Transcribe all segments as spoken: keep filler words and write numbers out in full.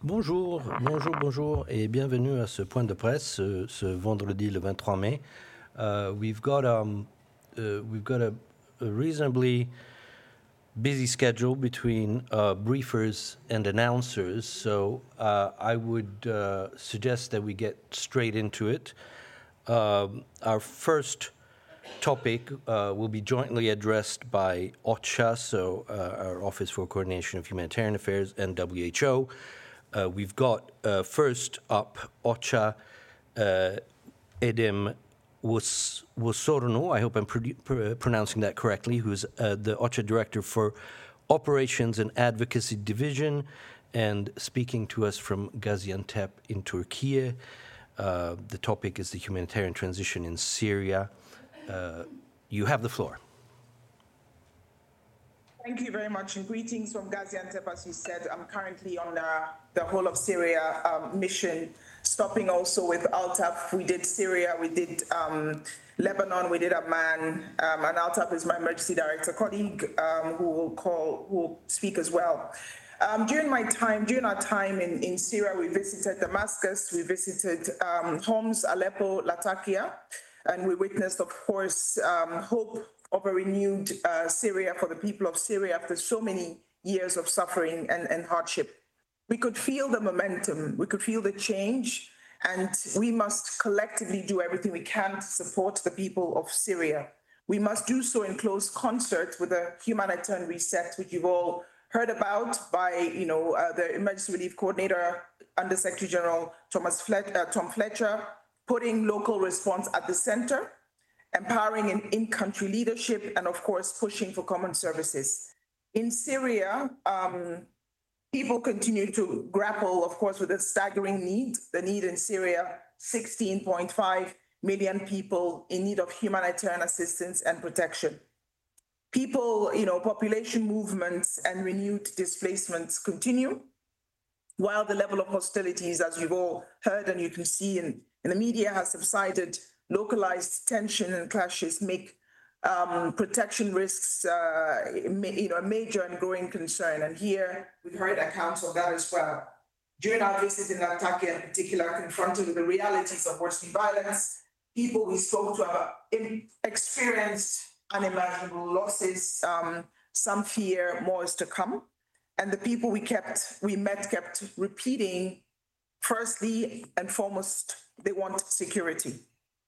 Bonjour, bonjour, bonjour, et bienvenue à ce point de presse ce, ce vendredi le vingt-trois mai. Uh, we've got um, uh, we've got a, a reasonably busy schedule between uh, briefers and announcers, so uh, I would uh, suggest that we get straight into it. Um, our first topic uh, will be jointly addressed by OCHA, so uh, our Office for Coordination of Humanitarian Affairs, and W H O. Uh, we've got uh, first up OCHA, uh, Edem Wosorno, I hope I'm pr- pr- pronouncing that correctly, who's uh, the OCHA Director for Operations and Advocacy Division, and speaking to us from Gaziantep in Turkey. Uh, the topic is the humanitarian transition in Syria. Uh, you have the floor. Thank you very much, and greetings from Gaziantep. As you said, I'm currently on uh, the whole of Syria um, mission, stopping also with Altaf. We did Syria, we did um, Lebanon, we did Amman, um, and Altaf is my emergency director colleague um, who will call, who will speak as well. Um, during my time, during our time in, in Syria, we visited Damascus, we visited um, Homs, Aleppo, Latakia, and we witnessed, of course, um, hope of a renewed uh, Syria for the people of Syria after so many years of suffering and, and hardship. We could feel the momentum, we could feel the change, and we must collectively do everything we can to support the people of Syria. We must do so in close concert with the humanitarian reset, which you've all heard about by, you know, uh, the Emergency Relief Coordinator, Under Secretary General Thomas Flet- uh, Tom Fletcher, putting local response at the center, empowering in- in-country leadership, and of course, pushing for common services. In Syria, um, people continue to grapple, of course, with a staggering need. The need in Syria, sixteen point five million people in need of humanitarian assistance and protection. People, you know, population movements and renewed displacements continue, while the level of hostilities, as you've all heard and you can see in, in the media, has subsided. Localized tension and clashes make um, protection risks, uh, you know, a major and growing concern. And here we've heard accounts of that as well. During our visit in Latakia in particular, confronted with the realities of worsening violence, people we spoke to have experienced unimaginable losses. Um, some fear more is to come. And the people we kept, we met kept repeating, firstly and foremost, they want security.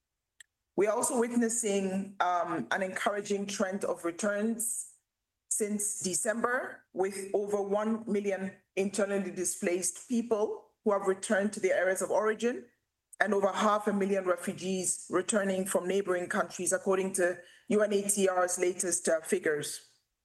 We're also witnessing um, an encouraging trend of returns since December, with over one million internally displaced people who have returned to their areas of origin, and over half a million refugees returning from neighboring countries, according to U N H C R's latest uh, figures.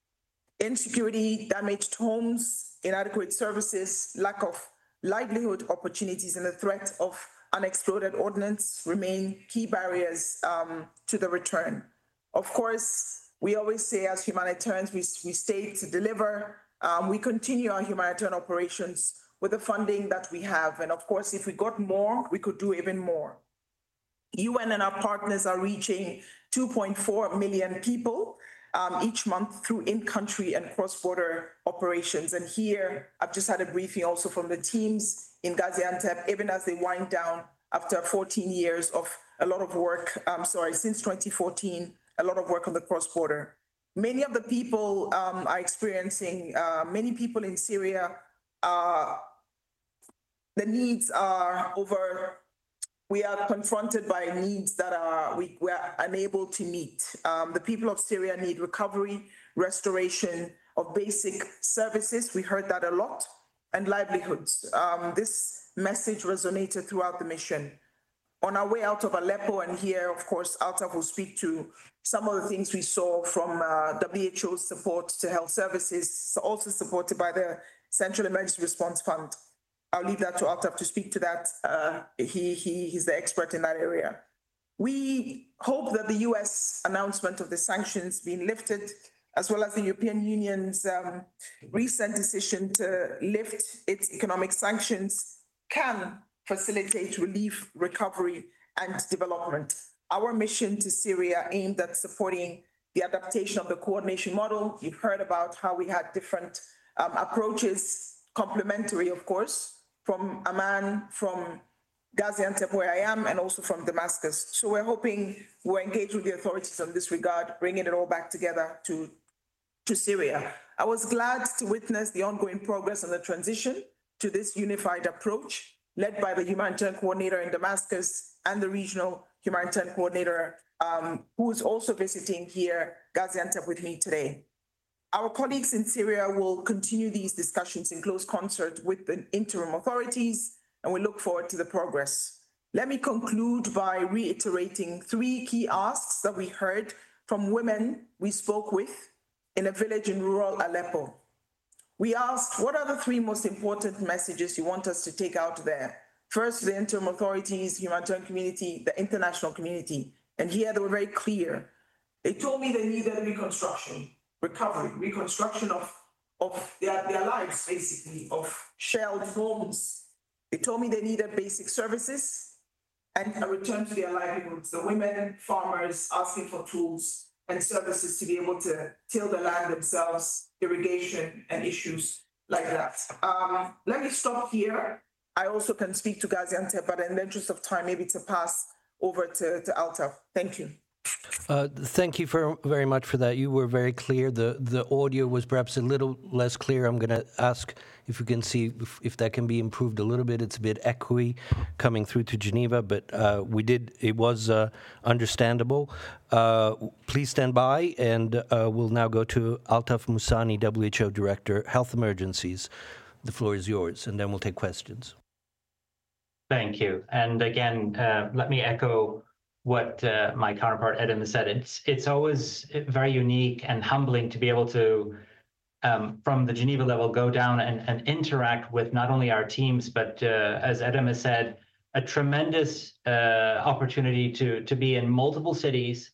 Insecurity, damaged homes, inadequate services, lack of livelihood opportunities, and the threat of unexploded ordnance remain key barriers um, to the return. Of course, we always say as humanitarians, we, we stay to deliver. Um, we continue our humanitarian operations with the funding that we have. And of course, if we got more, we could do even more. U N and our partners are reaching two point four million people um, each month through in-country and cross-border operations. And here, I've just had a briefing also from the teams in Gaziantep, even as they wind down after fourteen years of a lot of work, um, sorry, since twenty fourteen, a lot of work on the cross-border. Many of the people um, are experiencing, uh, many people in Syria, uh, the needs are over, we are confronted by needs that are we, we are unable to meet. Um, the people of Syria need recovery, restoration of basic services. We heard that a lot. And livelihoods. Um, this message resonated throughout the mission. On our way out of Aleppo, and here, of course, Altaf will speak to some of the things we saw from uh, W H O's support to health services, also supported by the Central Emergency Response Fund. I'll leave that to Altaf to speak to that. Uh, he, he, he's the expert in that area. We hope that the U S announcement of the sanctions being lifted, as well as the European Union's um, recent decision to lift its economic sanctions, can facilitate relief, recovery, and development. Our mission to Syria aimed at supporting the adaptation of the coordination model. You've heard about how we had different um, approaches, complementary, of course, from Amman, from Gaziantep, where I am, and also from Damascus. So we're hoping we're engaged with the authorities on this regard, bringing it all back together to, to Syria. I was glad to witness the ongoing progress on the transition to this unified approach, led by the humanitarian coordinator in Damascus and the regional humanitarian coordinator, um, who is also visiting here, Gaziantep, with me today. Our colleagues in Syria will continue these discussions in close concert with the interim authorities, and we look forward to the progress. Let me conclude by reiterating three key asks that we heard from women we spoke with in a village in rural Aleppo. We asked, what are the three most important messages you want us to take out there? First, the interim authorities, humanitarian community, the international community. And here they were very clear. They told me they needed reconstruction, recovery, reconstruction of, of their, their lives, basically, of shelled homes. They told me they needed basic services and a return to their livelihoods. The women, farmers, asking for tools and services to be able to till the land themselves, irrigation and issues like that. Um, let me stop here. I also can speak to Gaziantep, but in the interest of time, maybe to pass over to, to Altaf. Thank you. Uh, thank you for, very much for that. You were very clear. The the audio was perhaps a little less clear. I'm going to ask if you can see if, if that can be improved a little bit. It's a bit echoey coming through to Geneva, but uh, we did. It was uh, understandable. Uh, please stand by, and uh, we'll now go to Altaf Musani, W H O Director, Health Emergencies. The floor is yours, and then we'll take questions. Thank you. And again, uh, let me echo what uh, my counterpart Edem has said. It's it's always very unique and humbling to be able to, um, from the Geneva level, go down and, and interact with not only our teams, but uh, as Edem has said, a tremendous uh, opportunity to, to be in multiple cities,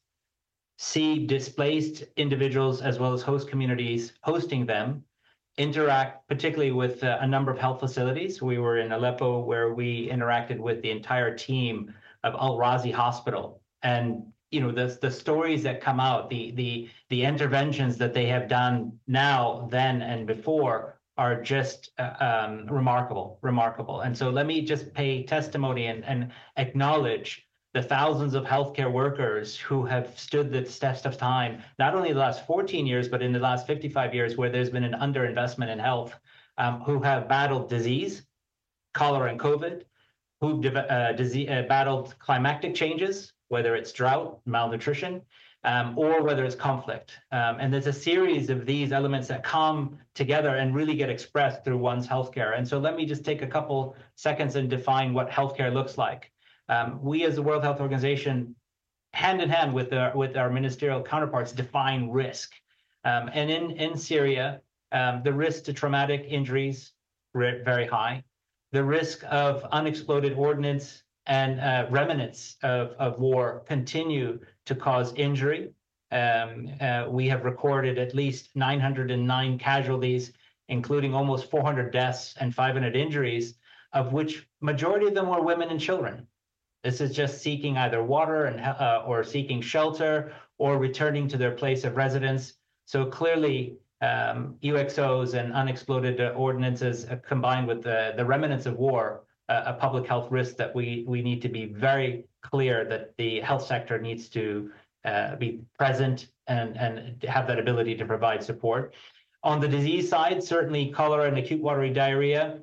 see displaced individuals as well as host communities, hosting them, interact particularly with uh, a number of health facilities. We were in Aleppo where we interacted with the entire team of Al-Razi Hospital, and you know the the stories that come out, the the the interventions that they have done now, then, and before are just uh, um, remarkable, remarkable. And so let me just pay testimony and, and acknowledge the thousands of healthcare workers who have stood the test of time, not only the last fourteen years, but in the last fifty-five years, where there's been an underinvestment in health, um, who have battled disease, cholera and COVID, who uh, disease, uh, battled climatic changes, whether it's drought, malnutrition, um, or whether it's conflict. Um, and there's a series of these elements that come together and really get expressed through one's healthcare. And so let me just take a couple seconds and define what healthcare looks like. Um, we as the World Health Organization, hand in hand with our, with our ministerial counterparts, define risk. Um, and in, in Syria, um, the risk to traumatic injuries, very high. The risk of unexploded ordnance and uh, remnants of, of war continue to cause injury. Um, uh, we have recorded at least nine hundred nine casualties, including almost four hundred deaths and five hundred injuries, of which majority of them were women and children. This is just seeking either water and uh, or seeking shelter or returning to their place of residence. So clearly, um, U X Os and unexploded uh, ordnances uh, combined with the, the remnants of war, uh, a public health risk that we, we need to be very clear that the health sector needs to uh, be present and, and have that ability to provide support. On the disease side, certainly cholera and acute watery diarrhea.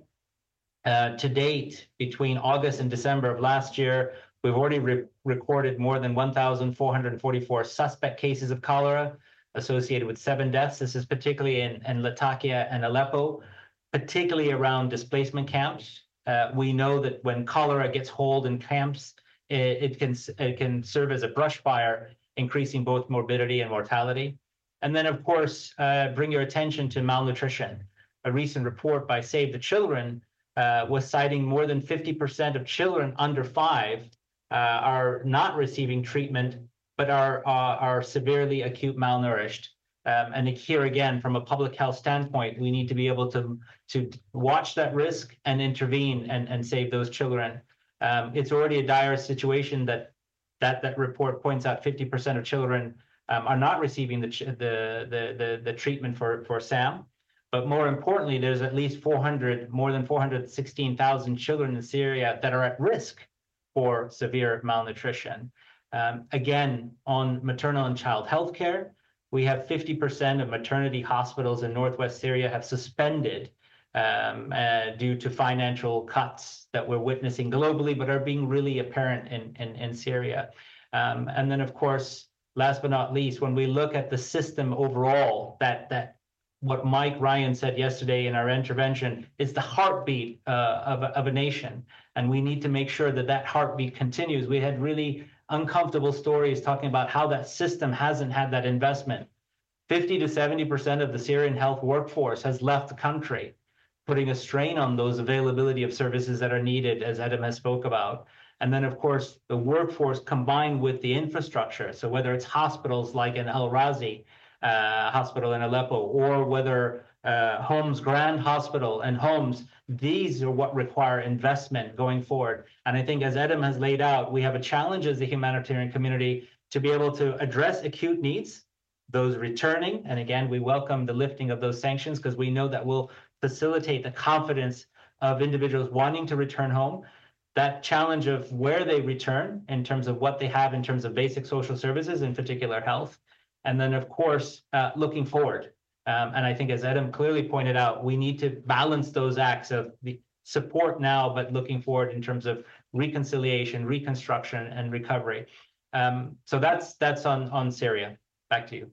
Uh, to date, between August and December of last year, we've already re recorded more than one thousand four hundred forty-four suspect cases of cholera associated with seven deaths. This is particularly in, in Latakia and Aleppo, particularly around displacement camps. Uh, we know that when cholera gets hold in camps, it, it, can, it can serve as a brush fire, increasing both morbidity and mortality. And then, of course, uh, bring your attention to malnutrition. A recent report by Save the Children Uh, was citing more than fifty percent of children under five uh, are not receiving treatment, but are, are, are severely acute malnourished. Um, and here again, from a public health standpoint, we need to be able to, to watch that risk and intervene and, and save those children. Um, it's already a dire situation that that, that report points out fifty percent of children um, are not receiving the, the, the, the, the treatment for, for SAM. But more importantly, there's at least four hundred, more than four hundred sixteen thousand children in Syria that are at risk for severe malnutrition. Um, again, on maternal and child health care, we have fifty percent of maternity hospitals in Northwest Syria have suspended um, uh, due to financial cuts that we're witnessing globally, but are being really apparent in, in, in Syria. Um, and then, of course, last but not least, when we look at the system overall, that, that what Mike Ryan said yesterday in our intervention is the heartbeat uh, of, a, of a nation. And we need to make sure that that heartbeat continues. We had really uncomfortable stories talking about how that system hasn't had that investment. fifty to seventy percent of the Syrian health workforce has left the country, putting a strain on those availability of services that are needed, as Adam has spoke about. And then, of course, the workforce combined with the infrastructure. So whether it's hospitals like in Al Razi uh, Hospital in Aleppo, or whether uh, Homs Grand Hospital and Homs, these are what require investment going forward. And I think, as Adam has laid out, we have a challenge as a humanitarian community to be able to address acute needs, those returning. And again, we welcome the lifting of those sanctions because we know that will facilitate the confidence of individuals wanting to return home. That challenge of where they return in terms of what they have in terms of basic social services, in particular health. And then, of course, uh, looking forward. Um, and I think, as Adam clearly pointed out, we need to balance those acts of the support now, but looking forward in terms of reconciliation, reconstruction, and recovery. Um, so that's that's on, on Syria. Back to you.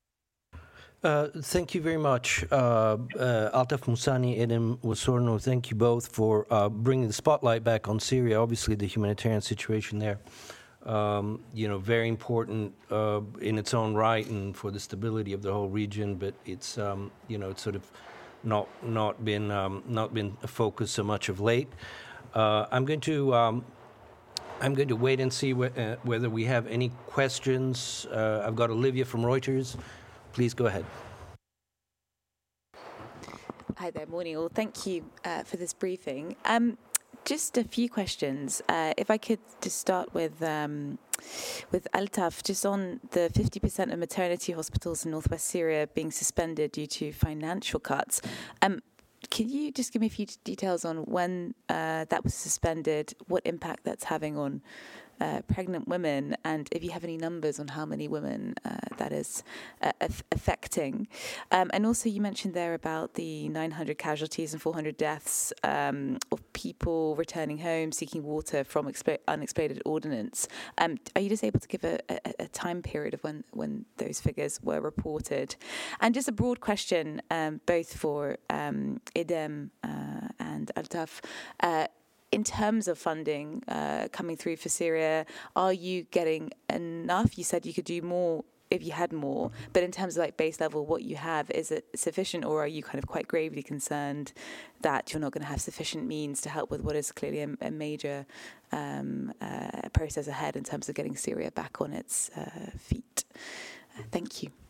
Uh, thank you very much, uh, uh, Altaf Moussani, Edem Ouassournou. Thank you both for uh, bringing the spotlight back on Syria. Obviously, the humanitarian situation there, um, you know, very important uh, in its own right and for the stability of the whole region. But it's, um, you know, it's sort of not not been um, not been a focus so much of late. Uh, I'm going to. Um, I'm going to wait and see wh- uh, whether we have any questions. Uh, I've got Olivia from Reuters. Please go ahead. Hi there, morning all. Thank you uh, for this briefing. Um, just a few questions. Uh, if I could just start with um, with Altaf, just on the fifty percent of maternity hospitals in northwest Syria being suspended due to financial cuts. Um, Can you just give me a few details on when uh, that was suspended, what impact that's having on uh, pregnant women, and if you have any numbers on how many women uh, that is uh, af- affecting? Um, and also you mentioned there about the nine hundred casualties and four hundred deaths um, of people returning home seeking water from expo- unexploded ordnance. Um, are you just able to give a, a, a time period of when, when those figures were reported? And just a broad question, um, both for um, Edem uh, and Altaf. Uh, in terms of funding uh, coming through for Syria, are you getting enough? You said you could do more if you had more, but in terms of like base level, what you have, is it sufficient, or are you kind of quite gravely concerned that you're not going to have sufficient means to help with what is clearly a, a major um, uh, process ahead in terms of getting Syria back on its uh, feet? Uh, thank you.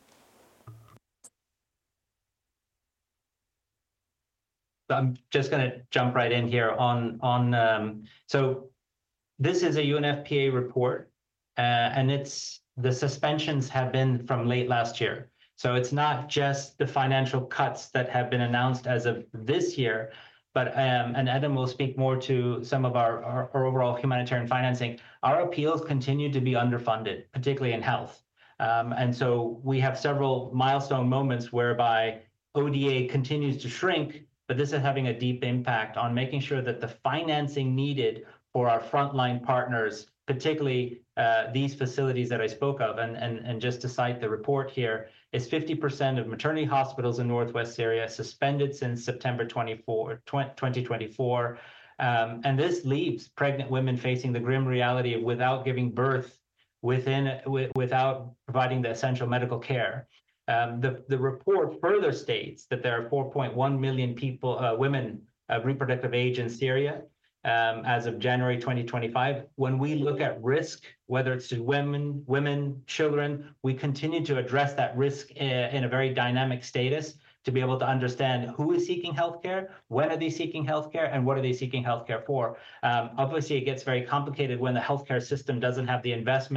I'm just going to jump right in here on, on um, so this is a U N F P A report, uh, and it's the suspensions have been from late last year. So it's not just the financial cuts that have been announced as of this year, but, um, and Adam will speak more to some of our, our, our overall humanitarian financing. Our appeals continue to be underfunded, particularly in health. Um, and so we have several milestone moments whereby O D A continues to shrink, but this is having a deep impact on making sure that the financing needed for our frontline partners, particularly uh, these facilities that I spoke of, and, and, and just to cite the report here, is fifty percent of maternity hospitals in northwest Syria suspended since September twenty-fourth, twenty twenty-four. Um, and this leaves pregnant women facing the grim reality of without giving birth, within w- without providing the essential medical care. Um, the, the report further states that there are four point one million people, uh, women of reproductive age in Syria um, as of January twenty twenty-five. When we look at risk, whether it's to women, women, children, we continue to address that risk in, in a very dynamic status to be able to understand who is seeking healthcare, when are they seeking healthcare, and what are they seeking healthcare for. Um, obviously, it gets very complicated when the healthcare system doesn't have the investment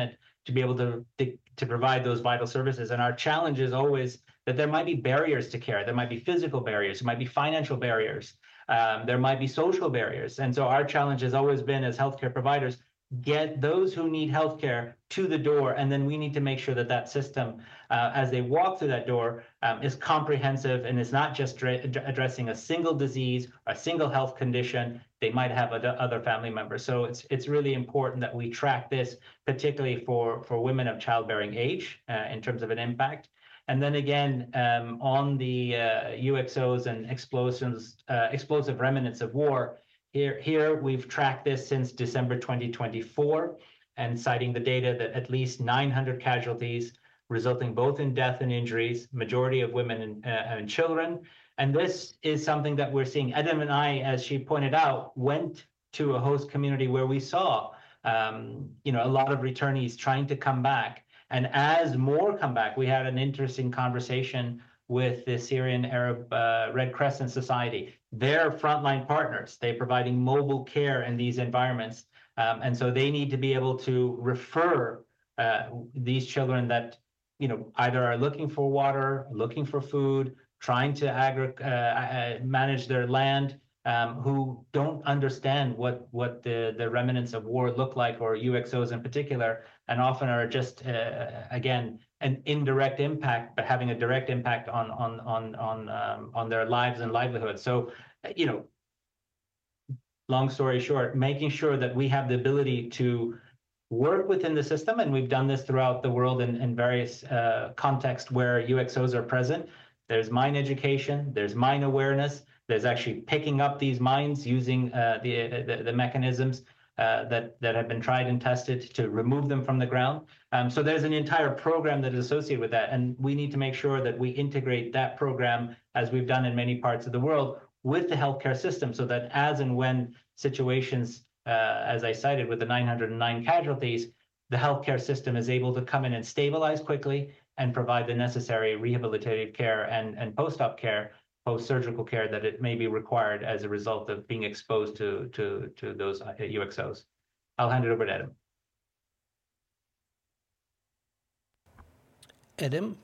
to be able to, to, to provide those vital services. And our challenge is always that there might be barriers to care. There might be physical barriers, there might be financial barriers, um, there might be social barriers. And so our challenge has always been, as healthcare providers, get those who need healthcare to the door, and then we need to make sure that that system, uh, as they walk through that door, um, is comprehensive and is not just addressing a single disease, a single health condition. They might have other family members. So it's it's really important that we track this, particularly for for women of childbearing age, uh, in terms of an impact. And then again, um, on the uh, U X Os and explosions, uh, explosive remnants of war. Here, here we've tracked this since December twenty twenty-four, and citing the data that at least nine hundred casualties, resulting both in death and injuries, majority of women and, uh, and children. And this is something that we're seeing. Adam and I, as she pointed out, went to a host community where we saw, um, you know, a lot of returnees trying to come back. And as more come back, we had an interesting conversation with the Syrian Arab uh, Red Crescent Society. They're frontline partners. They're providing mobile care in these environments. Um, and so they need to be able to refer uh, these children that, you know, either are looking for water, looking for food, trying to agri- uh, uh, manage their land, um, who don't understand what, what the, the remnants of war look like, or U X Os in particular, and often are just, uh, again, an indirect impact, but having a direct impact on on on on um, on their lives and livelihoods. So, you know, long story short, making sure that we have the ability to work within the system, and we've done this throughout the world in, in various uh, contexts where U X Os are present. There's mine education, there's mine awareness, there's actually picking up these mines using uh, the, the the mechanisms Uh, that that have been tried and tested to remove them from the ground. Um, so there's an entire program that is associated with that, and we need to make sure that we integrate that program, as we've done in many parts of the world, with the healthcare system, so that as and when situations, uh, as I cited with the nine hundred nine casualties, the healthcare system is able to come in and stabilize quickly and provide the necessary rehabilitative care and, and post-op care, post-surgical care that it may be required as a result of being exposed to, to, to those U X Os. I'll hand it over to Adam. Adam?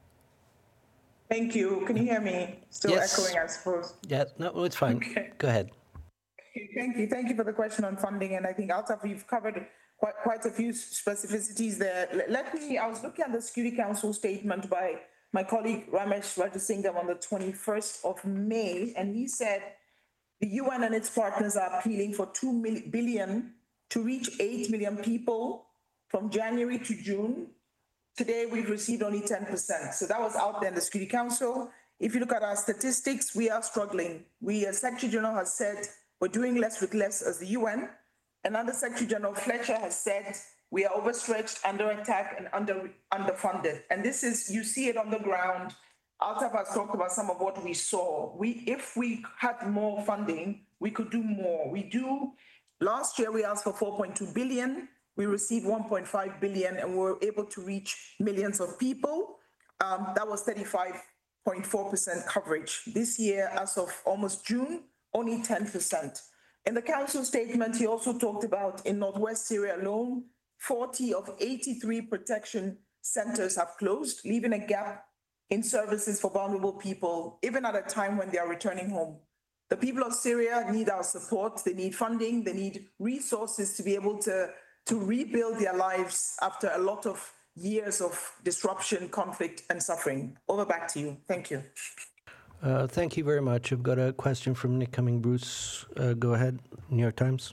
Thank you. Can you hear me? Still Yes. echoing, I suppose. Yeah, no, it's fine. Okay. Go ahead. Thank you. Thank you for the question on funding. And I think, Altaf, you've covered quite, quite a few specificities there. Let, let me, I was looking at the Security Council statement by my colleague Ramesh Rajasingham on the twenty-first of May, and he said the U N and its partners are appealing for two billion to reach eight million people from January to June. Today, we've received only ten percent. So that was out there in the Security Council. If you look at our statistics, we are struggling. We, as Secretary General has said, we're doing less with less as the U N. And Under Secretary General Fletcher has said we are overstretched, under attack, and under underfunded. And this is, you see it on the ground. Altaf has talked about some of what we saw. We, if we had more funding, we could do more. We do. Last year, we asked for four point two billion. We received one point five billion, and we were able to reach millions of people. Um, that was thirty-five point four percent coverage. This year, as of almost June, only ten percent. In the council statement, he also talked about in Northwest Syria alone, forty of eighty-three protection centers have closed, leaving a gap in services for vulnerable people, even at a time when they are returning home. The people of Syria need our support. They need funding. They need resources to be able to, to rebuild their lives after a lot of years of disruption, conflict, and suffering. Over back to you. Thank you. Uh, thank you very much. I've got a question from Nick Cumming-Bruce. Uh, go ahead, New York Times.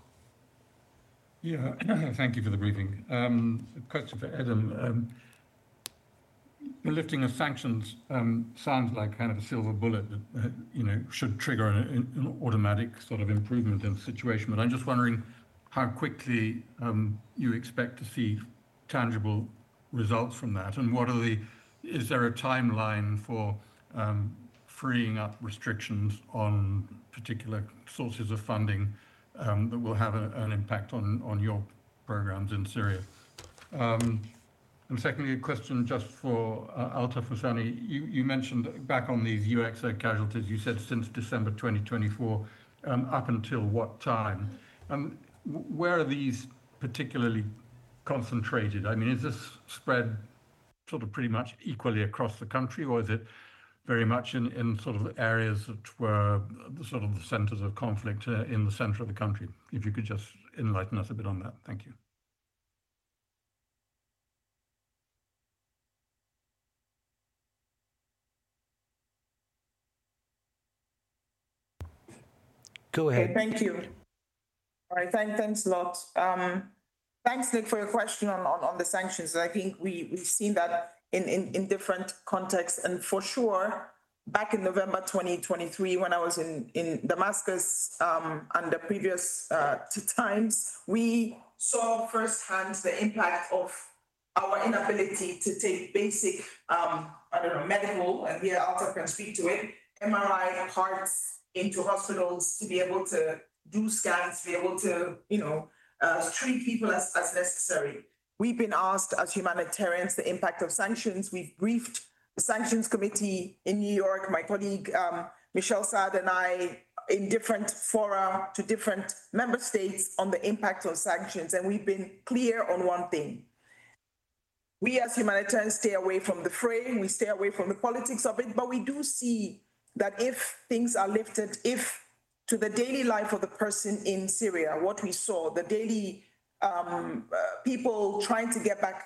Yeah, thank you for the briefing. Um, a question for Adam. Um, the lifting of sanctions um, sounds like kind of a silver bullet that, uh, you know, should trigger an, an automatic sort of improvement in the situation. But I'm just wondering how quickly um, you expect to see tangible results from that, and what are the? Is there a timeline for um, freeing up restrictions on particular sources of funding um, that will have a, an impact on, on your programs in Syria? Um, and secondly, a question just for uh, Altaf Hussaini. You, you mentioned back on these U X O casualties, you said since December twenty twenty-four, um, up until what time? Um, where are these particularly concentrated? I mean, is this spread sort of pretty much equally across the country, or is it very much in, in sort of areas that were the sort of the centers of conflict uh, in the center of the country? If you could just enlighten us a bit on that. Thank you. Go ahead. Okay, thank you. All right, thank, thanks a lot. Um, thanks, Nick, for your question on, on, on the sanctions. I think we, we've seen that in, in, in different contexts. And for sure, back in November twenty twenty-three, when I was in, in Damascus um, and the previous uh, times, we saw firsthand the impact of our inability to take basic, um, I don't know, medical, and here Altaf can speak to it, M R I parts into hospitals to be able to do scans, to be able to, you know, uh, treat people as, as necessary. We've been asked as humanitarians the impact of sanctions. We've briefed the Sanctions Committee in New York, my colleague um, Michelle Saad and I, in different fora to different member states on the impact of sanctions. And we've been clear on one thing. We as humanitarians stay away from the fray, we stay away from the politics of it, but we do see that if things are lifted, if to the daily life of the person in Syria, what we saw, the daily um, uh, people trying to get back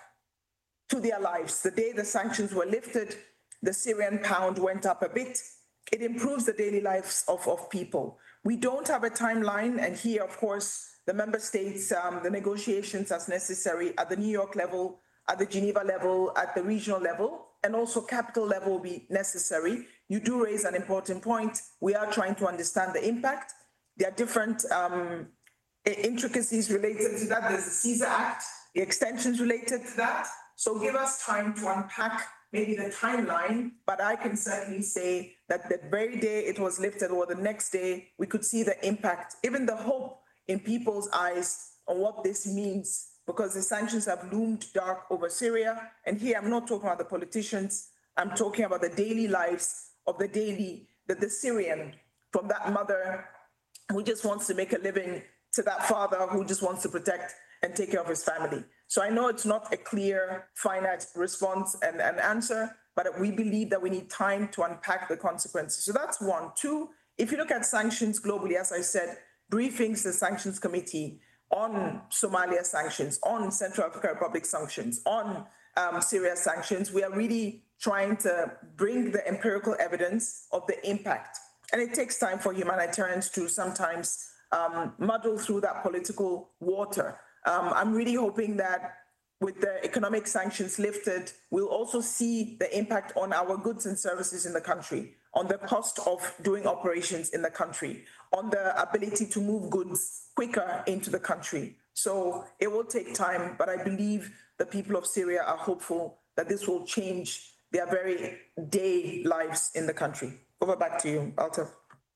to their lives, the day the sanctions were lifted, the Syrian pound went up a bit. It improves the daily lives of, of people. We don't have a timeline, and here, of course, the member states, um, the negotiations as necessary at the New York level, at the Geneva level, at the regional level, and also capital level will be necessary. You do raise an important point. We are trying to understand the impact. There are different um, intricacies related to that. There's the CESAR Act, the extensions related to that. So give us time to unpack maybe the timeline, but I can certainly say that the very day it was lifted or the next day, we could see the impact, even the hope in people's eyes on what this means, because the sanctions have loomed dark over Syria. And here I'm not talking about the politicians, I'm talking about the daily lives of the daily, the, the Syrian, from that mother who just wants to make a living to that father who just wants to protect and take care of his family. So I know it's not a clear, finite response and, and answer, but we believe that we need time to unpack the consequences. So that's one. Two, if you look at sanctions globally, as I said, briefings, the Sanctions Committee on Somalia sanctions, on Central African Republic sanctions, on um, Syria sanctions, we are really trying to bring the empirical evidence of the impact. And it takes time for humanitarians to sometimes um, muddle through that political water. Um, I'm really hoping that with the economic sanctions lifted, we'll also see the impact on our goods and services in the country, on the cost of doing operations in the country, on the ability to move goods quicker into the country. So it will take time, but I believe the people of Syria are hopeful that this will change their very day lives in the country. Over back to you, Altaf.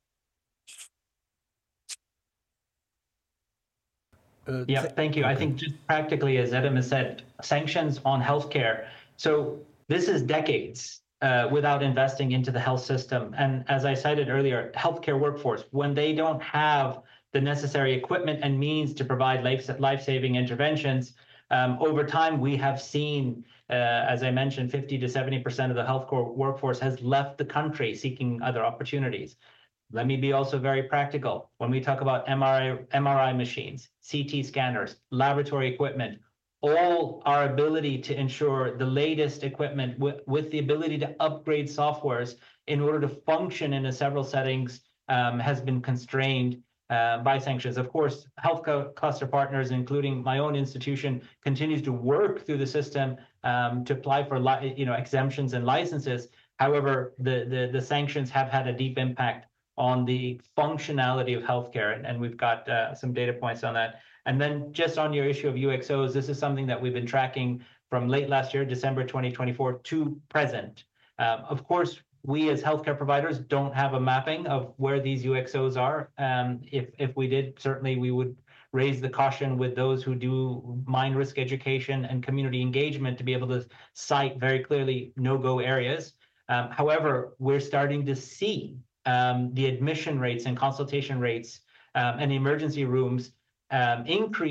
Uh, yeah, thank you. Okay. I think just practically, as Edem has said, sanctions on healthcare. So this is decades uh, without investing into the health system. And as I cited earlier, healthcare workforce, when they don't have the necessary equipment and means to provide life, life-saving interventions, um, over time we have seen, uh, as I mentioned, fifty to seventy percent of the healthcare workforce has left the country seeking other opportunities. Let me be also very practical. When we talk about M R I, M R I machines, C T scanners, laboratory equipment, all our ability to ensure the latest equipment with, with the ability to upgrade softwares in order to function in a several settings um, has been constrained uh, by sanctions. Of course, health cluster partners, including my own institution, continues to work through the system um, to apply for li you know, exemptions and licenses. However, the, the, the sanctions have had a deep impact on the functionality of healthcare, and, and we've got uh, some data points on that. And then just on your issue of U X Os, this is something that we've been tracking from late last year, December twenty twenty-four, to present. Um, of course, we as healthcare providers don't have a mapping of where these U X Os are. Um, if, if we did, certainly we would raise the caution with those who do mine risk education and community engagement to be able to cite very clearly no-go areas. Um, however, we're starting to see Um, the admission rates and consultation rates um, and emergency rooms um, increase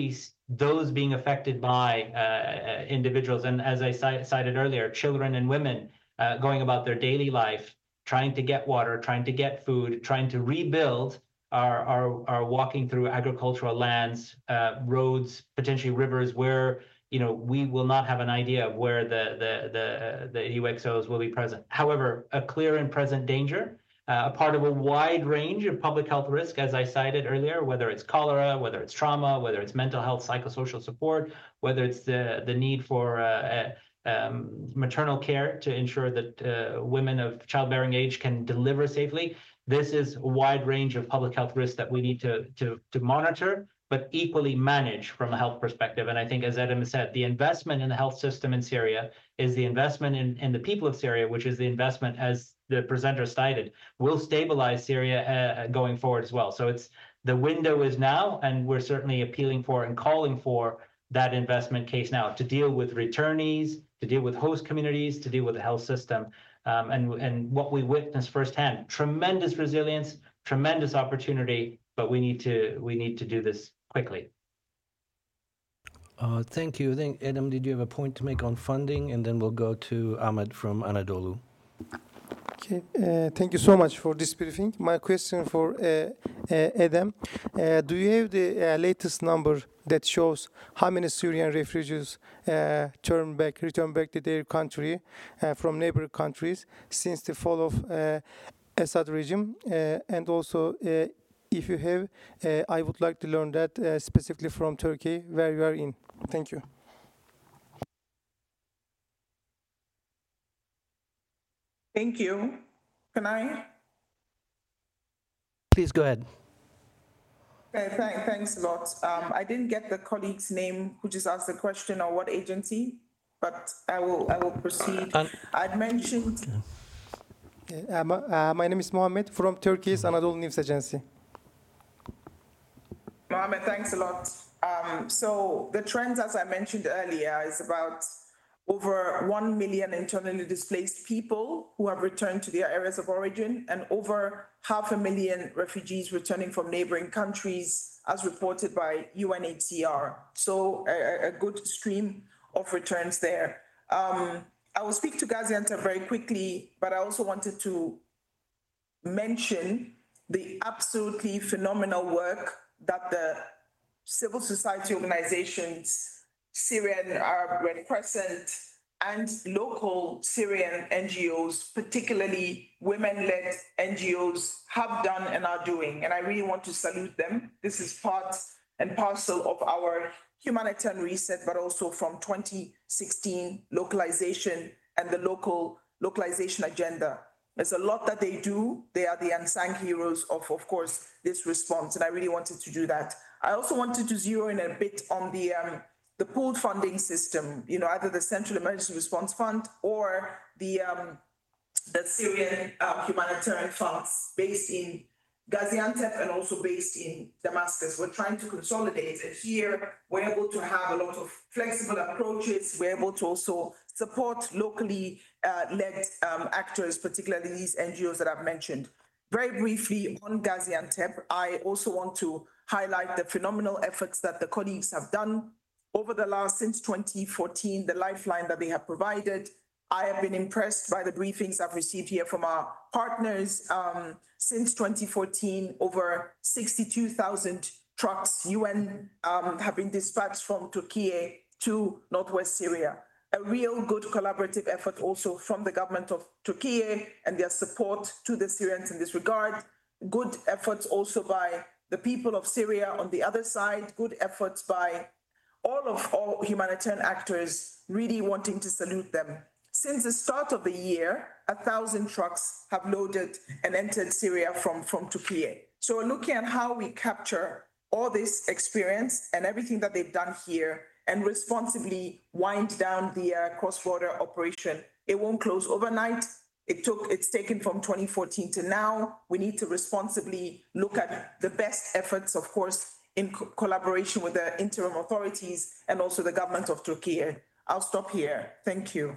those being affected by uh, individuals. And as I cited earlier, children and women uh, going about their daily life, trying to get water, trying to get food, trying to rebuild, are, are, are walking through agricultural lands, uh, roads, potentially rivers, where you know we will not have an idea of where the, the, the, the U X Os will be present. However, a clear and present danger, uh, a part of a wide range of public health risk, as I cited earlier, whether it's cholera, whether it's trauma, whether it's mental health, psychosocial support, whether it's the, the need for uh, um, maternal care to ensure that uh, women of childbearing age can deliver safely. This is a wide range of public health risks that we need to, to, to monitor, but equally manage from a health perspective. And I think, as Adam said, the investment in the health system in Syria is the investment in, in the people of Syria, which is the investment, as the presenter cited, will stabilize Syria uh, going forward as well. So it's the window is now, and we're certainly appealing for and calling for that investment case now to deal with returnees, to deal with host communities, to deal with the health system. Um, and, and what we witnessed firsthand, tremendous resilience, tremendous opportunity, but we need to we need to do this quickly. Uh, thank you. I think, Adam, did you have a point to make on funding? And then we'll go to Ahmed from Anadolu. Okay, uh, thank you so much for this briefing. My question for uh, uh, Adam, uh, do you have the uh, latest number that shows how many Syrian refugees uh, turn back, return back to their country uh, from neighboring countries since the fall of uh, Assad regime? Uh, and also, uh, if you have, uh, I would like to learn that uh, specifically from Turkey, where you are in. Thank you. Thank you. Can I? Please go ahead. Okay, th thanks a lot. Um, I didn't get the colleague's name who just asked the question or what agency, but I will I will proceed. An I'd mentioned. Uh, my, uh, my name is Mohammed from Turkey's Anadolu News Agency. Mohammed, thanks a lot. Um, so the trends, as I mentioned earlier, is about over one million internally displaced people who have returned to their areas of origin, and over half a million refugees returning from neighboring countries, as reported by U N H C R. So a, a good stream of returns there. Um, I will speak to Gaziantep very quickly, but I also wanted to mention the absolutely phenomenal work that the civil society organizations, Syrian Arab Red Crescent, and local Syrian N G Os, particularly women-led N G Os, have done and are doing. And I really want to salute them. This is part and parcel of our humanitarian reset, but also from twenty sixteen localization and the local localization agenda. There's a lot that they do. They are the unsung heroes of, of course, this response. And I really wanted to do that. I also wanted to zero in a bit on the um, the pooled funding system, you know, either the Central Emergency Response Fund or the um, the Syrian uh, humanitarian funds based in Gaziantep and also based in Damascus. We're trying to consolidate, and here we're able to have a lot of flexible approaches. We're able to also support locally uh, led um, actors, particularly these N G Os that I've mentioned. Very briefly on Gaziantep, I also want to highlight the phenomenal efforts that the colleagues have done over the last, since twenty fourteen, the lifeline that they have provided. I have been impressed by the briefings I've received here from our partners. Um, since twenty fourteen, over sixty-two thousand trucks, U N, um, have been dispatched from Turkey to northwest Syria. A real good collaborative effort also from the government of Turkey and their support to the Syrians in this regard. Good efforts also by the people of Syria on the other side. Good efforts by all of all humanitarian actors, really wanting to salute them. Since the start of the year, a thousand trucks have loaded and entered Syria from, from Turkey. So we're looking at how we capture all this experience and everything that they've done here and responsibly wind down the uh, cross-border operation. It won't close overnight. It took, it's taken from twenty fourteen to now. We need to responsibly look at the best efforts, of course, in co collaboration with the interim authorities and also the government of Turkey. I'll stop here. Thank you.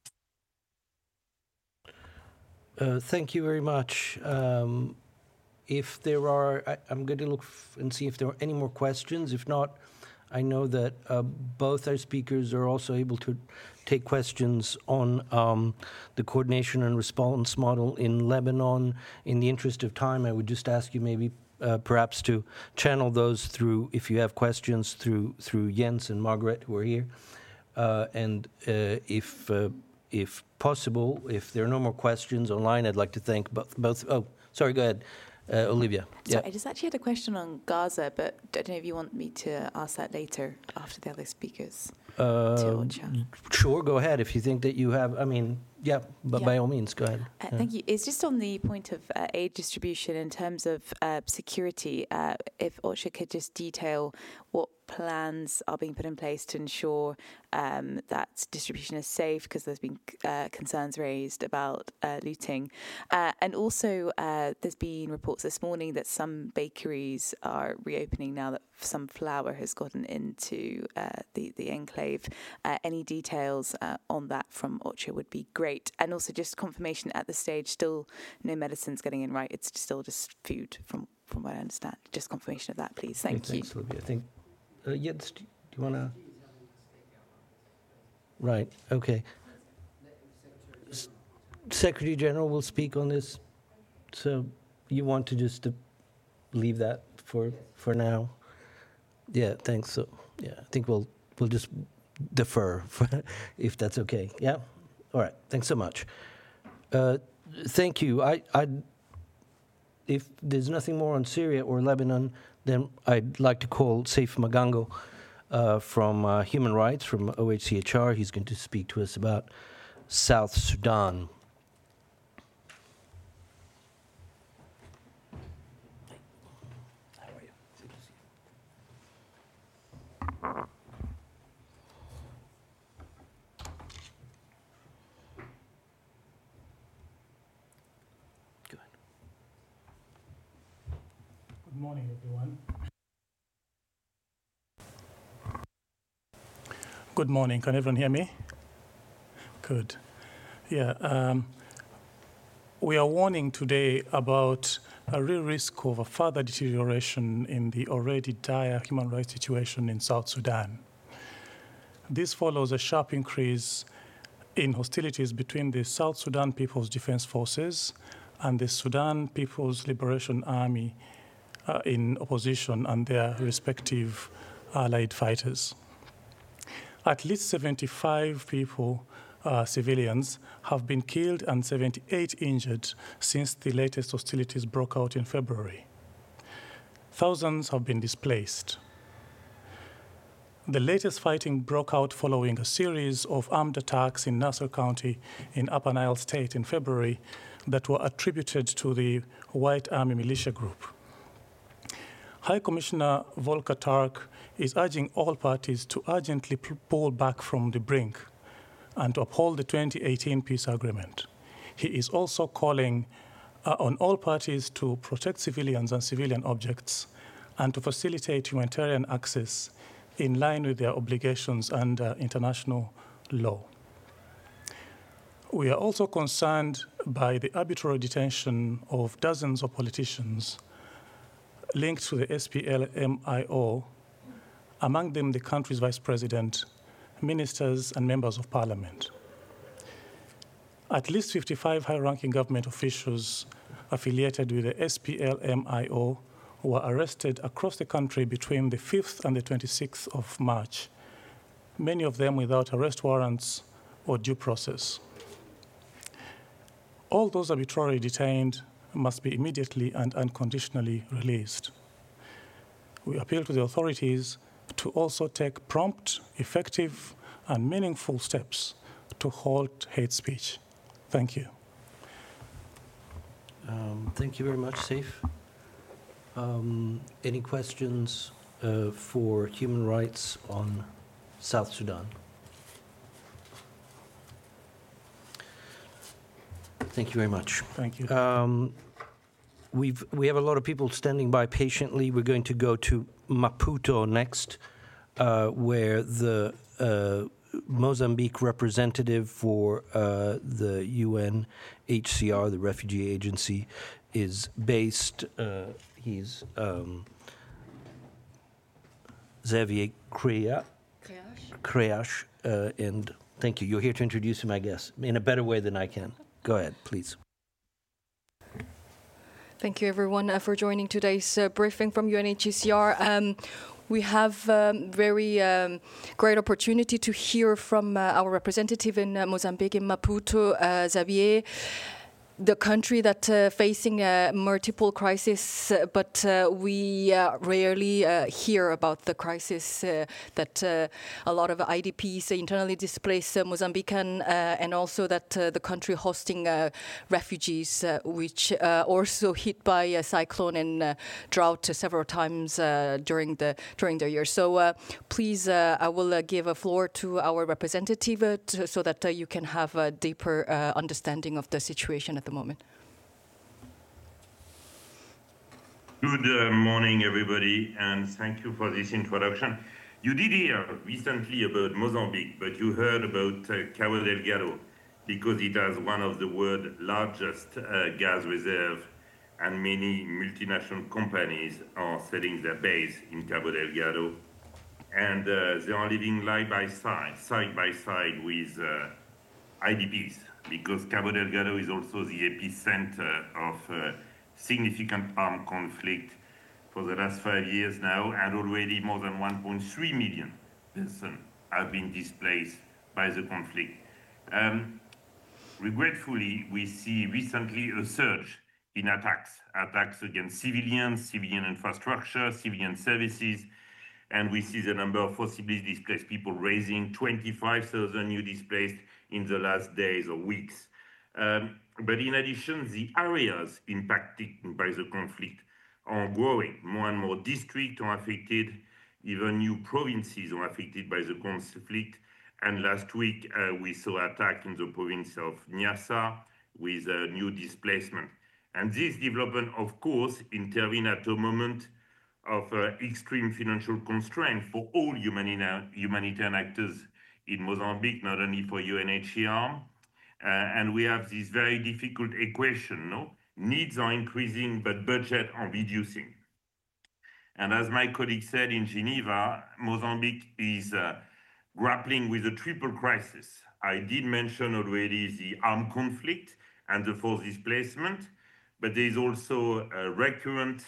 Uh, thank you very much. Um, if there are, I, I'm going to look f and see if there are any more questions. If not, I know that uh, both our speakers are also able to take questions on um, the coordination and response model in Lebanon. In the interest of time, I would just ask you maybe uh, perhaps to channel those through, if you have questions, through through Jens and Margaret, who are here. Uh, and uh, if uh, if possible, if there are no more questions online, I'd like to thank both. both oh, sorry, go ahead, uh, Olivia. So yeah. I just actually had a question on Gaza, but I don't know if you want me to ask that later after the other speakers. Uh, sure, go ahead. If you think that you have, I mean, yeah, but yeah. by all means, go ahead. Uh, yeah. Thank you. It's just on the point of uh, aid distribution in terms of uh, security. Uh, if OCHA could just detail what plans are being put in place to ensure um, that distribution is safe, because there's been uh, concerns raised about uh, looting. Uh, and also, uh, there's been reports this morning that some bakeries are reopening now that some flour has gotten into uh, the, the enclave. Uh, any details uh, on that from OCHA would be great. And also just confirmation at the stage, still no medicines getting in, right? It's still just food from, from what I understand. Just confirmation of that, please. Thank okay, you. Thanks, Olivia. I think, uh, Jens, do you want to? Right, okay. S- Secretary General will speak on this. So you want to just uh, leave that for for now? Yeah, thanks. So yeah, I think we'll we'll just defer for, if that's okay. Yeah. All right. Thanks so much. Uh, thank you. I I if there's nothing more on Syria or Lebanon, then I'd like to call Saif Magango uh, from uh, Human Rights from O H C H R. He's going to speak to us about South Sudan. Good morning, everyone. Good morning. Can everyone hear me? Good. Yeah. Um, we are warning today about a real risk of a further deterioration in the already dire human rights situation in South Sudan. This follows a sharp increase in hostilities between the South Sudan People's Defense Forces and the Sudan People's Liberation Army uh, in opposition and their respective allied fighters. At least seventy-five people, uh, civilians, have been killed and seventy-eight injured since the latest hostilities broke out in February. Thousands have been displaced. The latest fighting broke out following a series of armed attacks in Nasser County in Upper Nile State in February that were attributed to the White Army militia group. High Commissioner Volker Turk is urging all parties to urgently pull back from the brink and to uphold the twenty eighteen peace agreement. He is also calling uh, on all parties to protect civilians and civilian objects and to facilitate humanitarian access in line with their obligations under international law. We are also concerned by the arbitrary detention of dozens of politicians linked to the S P L M I O, among them the country's vice president, ministers, and members of parliament. At least fifty-five high-ranking government officials affiliated with the S P L M I O were arrested across the country between the fifth and the twenty-sixth of March, many of them without arrest warrants or due process. All those arbitrarily detained must be immediately and unconditionally released. We appeal to the authorities to also take prompt, effective, and meaningful steps to halt hate speech. Thank you. Um, thank you very much, Saif. Um, any questions uh, for human rights on South Sudan? Thank you very much. Thank you. Um, we've we have a lot of people standing by patiently. We're going to go to Maputo next, uh, where the uh, Mozambique representative for uh, the U N H C R, the refugee agency, is based. Uh, he's um, Xavier Crea, Creash, uh, and thank you. You're here to introduce him, I guess, in a better way than I can. Go ahead, please. Thank you, everyone, uh, for joining today's uh, briefing from U N H C R. Um, we have um, very um, great opportunity to hear from uh, our representative in uh, Mozambique, in Maputo, uh, Xavier. The country that uh, facing uh, multiple crises, uh, but uh, we uh, rarely uh, hear about the crisis uh, that uh, a lot of I D Ps, internally displaced uh, Mozambican, uh, and also that uh, the country hosting uh, refugees, uh, which uh, also hit by a cyclone and uh, drought several times uh, during the during the year. So uh, please, uh, I will uh, give a floor to our representative uh, to, so that uh, you can have a deeper uh, understanding of the situation at the moment. Good uh, morning, everybody, and thank you for this introduction. You did hear recently about Mozambique, but you heard about uh, Cabo Delgado because it has one of the world's largest uh, gas reserves, and many multinational companies are setting their base in Cabo Delgado, and uh, they are living side by side, side by side with uh, I D Ps, because Cabo Delgado is also the epicenter of uh, significant armed conflict for the last five years now, and already more than one point three million persons have been displaced by the conflict. Um, regretfully, we see recently a surge in attacks, attacks against civilians, civilian infrastructure, civilian services, and we see the number of forcibly displaced people raising twenty-five thousand new displaced in the last days or weeks. Um, but in addition, the areas impacted by the conflict are growing. More and more districts are affected, even new provinces are affected by the conflict. And last week, uh, we saw attack in the province of Niassa with a new displacement. And this development, of course, intervened at a moment of uh, extreme financial constraint for all humanita humanitarian actors in Mozambique, not only for U N H C R. Uh, and we have this very difficult equation, no? Needs are increasing, but budget are reducing. And as my colleague said in Geneva, Mozambique is uh, grappling with a triple crisis. I did mention already the armed conflict and the forced displacement, but there is also a recurrent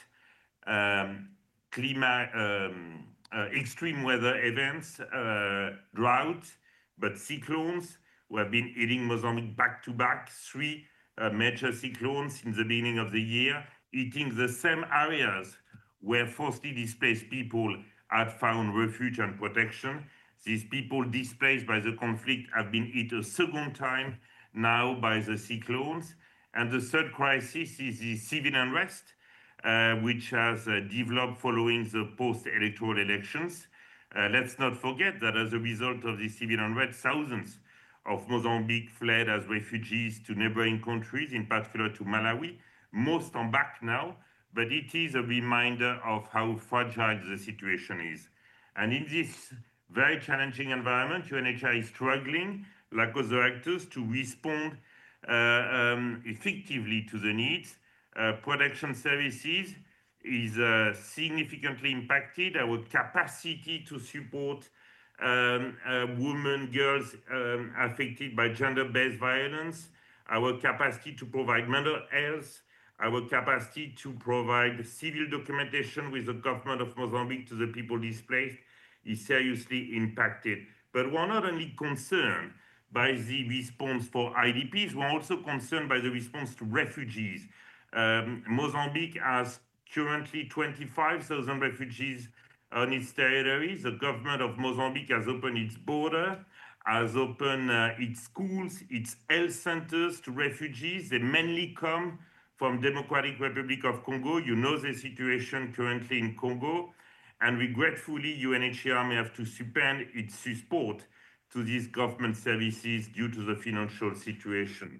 um, climate, um, uh, extreme weather events, uh, drought, but cyclones who have been hitting Mozambique back to back, three uh, major cyclones in the beginning of the year, hitting the same areas where forcibly displaced people had found refuge and protection. These people displaced by the conflict have been hit a second time now by the cyclones. And the third crisis is the civil unrest, uh, which has uh, developed following the post-electoral elections. Uh, let's not forget that as a result of the civil unrest, thousands of Mozambique fled as refugees to neighboring countries, in particular to Malawi. Most are back now, but it is a reminder of how fragile the situation is. And in this very challenging environment, U N H C R is struggling, like other actors, to respond uh, um, effectively to the needs. Uh, protection services is uh, significantly impacted. Our capacity to support um, uh, women, girls um, affected by gender-based violence, our capacity to provide mental health, our capacity to provide civil documentation with the government of Mozambique to the people displaced is seriously impacted. But we're not only concerned by the response for I D Ps, we're also concerned by the response to refugees. Um, Mozambique has currently twenty-five thousand refugees on its territory. The government of Mozambique has opened its border, has opened uh, its schools, its health centers to refugees. They mainly come from Democratic Republic of Congo. You know the situation currently in Congo. And regretfully, U N H C R may have to suspend its support to these government services due to the financial situation.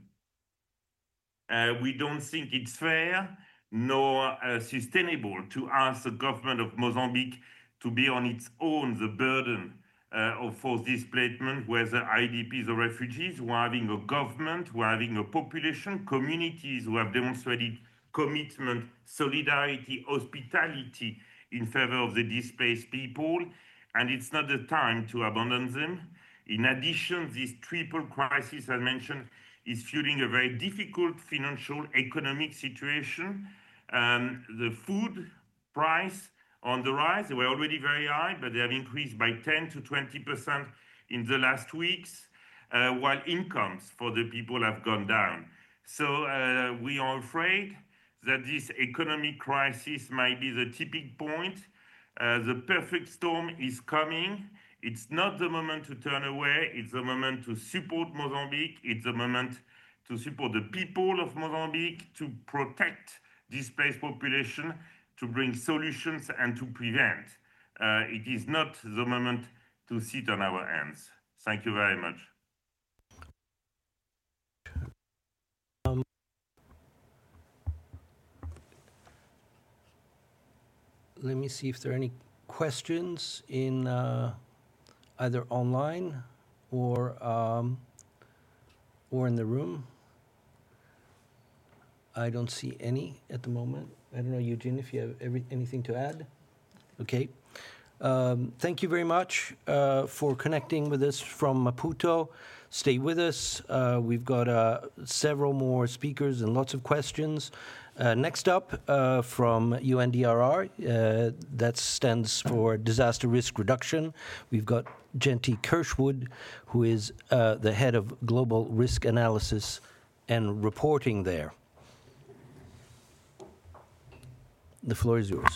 Uh, we don't think it's fair nor uh, sustainable to ask the government of Mozambique to bear on its own the burden uh, of forced displacement, whether I D Ps or refugees. We're having a government, we're having a population, communities who have demonstrated commitment, solidarity, hospitality in favor of the displaced people. and it's not the time to abandon them. In addition, this triple crisis, as mentioned, is fueling a very difficult financial economic situation. Um, the food price on the rise, they were already very high, but they have increased by ten to twenty percent in the last weeks, uh, while incomes for the people have gone down. So uh, we are afraid that this economic crisis might be the tipping point. Uh, the perfect storm is coming. It's not the moment to turn away. It's the moment to support Mozambique. It's the moment to support the people of Mozambique, to protect displaced population, to bring solutions and to prevent. Uh, it is not the moment to sit on our hands. Thank you very much. Um, let me see if there are any questions in uh, either online or um, or in the room. I don't see any at the moment. I don't know, Eugene, if you have every, anything to add. Okay. Um, thank you very much uh, for connecting with us from Maputo. Stay with us. Uh, we've got uh, several more speakers and lots of questions. Uh, next up, uh, from U N D R R, uh, that stands for Disaster Risk Reduction. We've got Jenty Kirschwood, who is uh, the head of Global Risk Analysis and Reporting there. The floor is yours.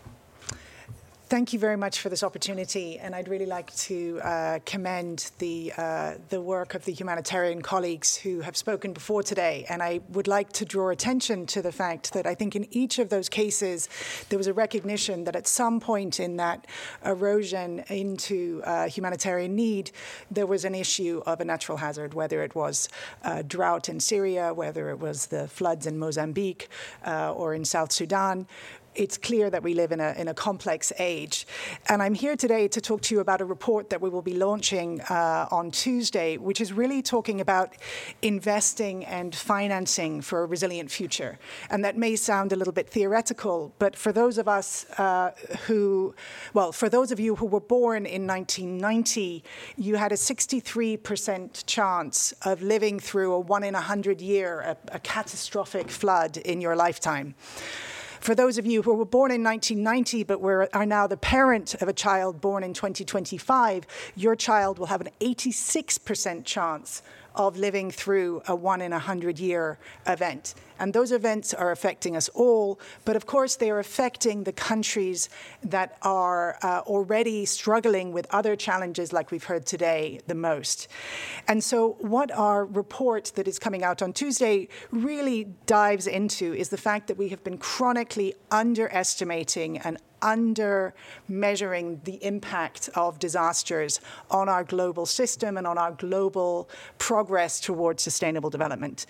Thank you very much for this opportunity, and I'd really like to uh, commend the uh, the work of the humanitarian colleagues who have spoken before today. And I would like to draw attention to the fact that I think in each of those cases, there was a recognition that at some point in that erosion into uh, humanitarian need, there was an issue of a natural hazard, whether it was uh, drought in Syria, whether it was the floods in Mozambique uh, or in South Sudan. It's clear that we live in a, in a complex age. And I'm here today to talk to you about a report that we will be launching uh, on Tuesday, which is really talking about investing and financing for a resilient future. And that may sound a little bit theoretical, but for those of us uh, who, well, for those of you who were born in nineteen ninety, you had a sixty-three percent chance of living through a one in a hundred year, a, a catastrophic flood in your lifetime. For those of you who were born in nineteen ninety but were, are now the parent of a child born in twenty twenty-five, your child will have an eighty-six percent chance of living through a one in a hundred year event. And those events are affecting us all, but of course they are affecting the countries that are uh, already struggling with other challenges like we've heard today the most. And so what our report that is coming out on Tuesday really dives into is the fact that we have been chronically underestimating and under measuring the impact of disasters on our global system and on our global progress towards sustainable development.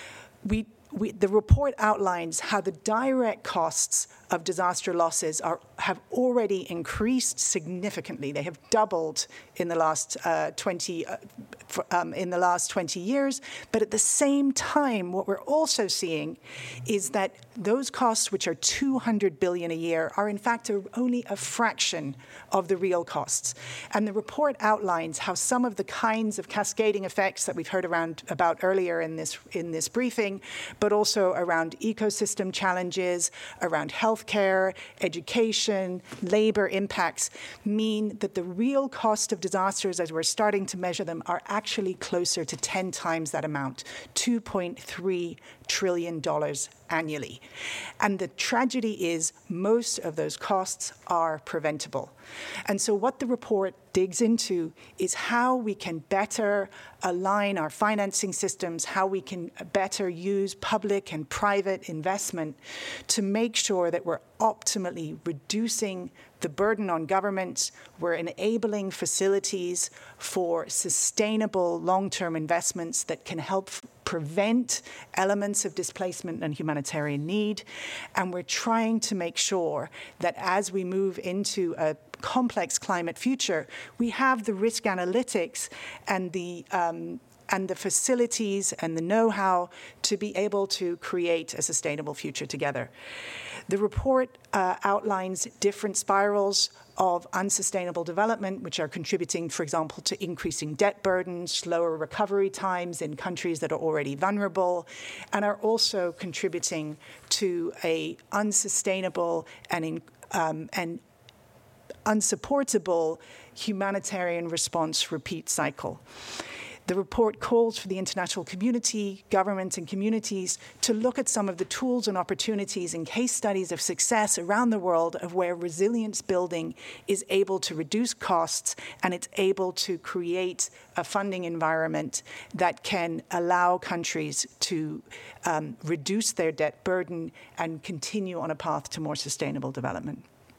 We, we, the report outlines how the direct costs of disaster losses are, have already increased significantly. They have doubled in the last uh, twenty uh, for, um, in the last twenty years. But at the same time, what we're also seeing is that those costs, which are two hundred billion dollars a year, are in fact a, only a fraction of the real costs. And the report outlines how some of the kinds of cascading effects that we've heard around about earlier in this in this briefing, but also around ecosystem challenges, around health healthcare, education, labor impacts mean that the real cost of disasters as we're starting to measure them are actually closer to ten times that amount, two point three trillion dollars annually. And the tragedy is most of those costs are preventable. And so what the report digs into is how we can better align our financing systems, how we can better use public and private investment to make sure that we're optimally reducing the burden on governments, we're enabling facilities for sustainable long-term investments that can help prevent elements of displacement and humanitarian need, and we're trying to make sure that as we move into a complex climate future, we have the risk analytics and the um, and the facilities and the know-how to be able to create a sustainable future together. The report uh, outlines different spirals of unsustainable development, which are contributing, for example, to increasing debt burdens, slower recovery times in countries that are already vulnerable, and are also contributing to a unsustainable and, in, um, and unsupportable humanitarian response repeat cycle. The report calls for the international community, governments and communities to look at some of the tools and opportunities and case studies of success around the world of where resilience building is able to reduce costs and it's able to create a funding environment that can allow countries to um, reduce their debt burden and continue on a path to more sustainable development.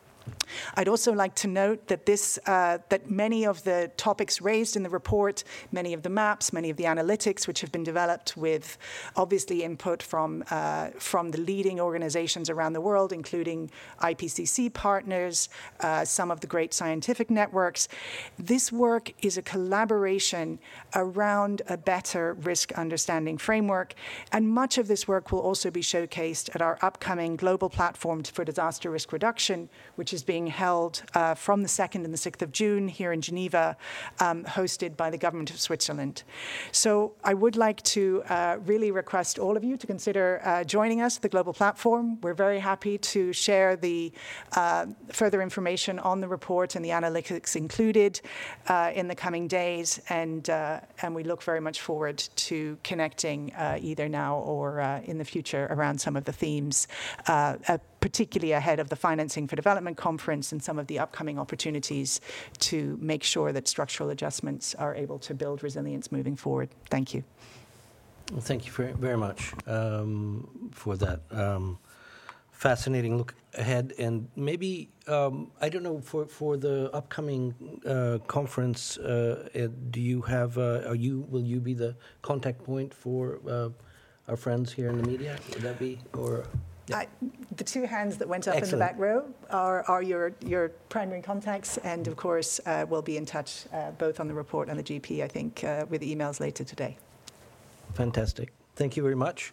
I'd also like to note that this, uh, that many of the topics raised in the report, many of the maps, many of the analytics which have been developed with obviously input from, uh, from the leading organizations around the world, including I P C C partners, uh, some of the great scientific networks. This work is a collaboration around a better risk understanding framework, and much of this work will also be showcased at our upcoming Global Platform for Disaster Risk Reduction, which is being held uh, from the second and the sixth of June here in Geneva, um, hosted by the government of Switzerland. So I would like to uh, really request all of you to consider uh, joining us at the Global Platform. We're very happy to share the uh, further information on the report and the analytics included uh, in the coming days, and, uh, and we look very much forward to connecting uh, either now or uh, in the future around some of the themes, uh, uh, particularly ahead of the Financing for Development conference and some of the upcoming opportunities to make sure that structural adjustments are able to build resilience moving forward. Thank you. Well, thank you very, very much um, for that um, fascinating look ahead. And maybe, um, I don't know, for, for the upcoming uh, conference, uh, uh, do you have, uh, are you, will you be the contact point for uh, our friends here in the media? Would that be, or... Yeah. I, the two hands that went up Excellent. in the back row are, are your, your primary contacts, and of course uh, we'll be in touch uh, both on the report and the G P, I think, uh, with emails later today. Fantastic. Thank you very much.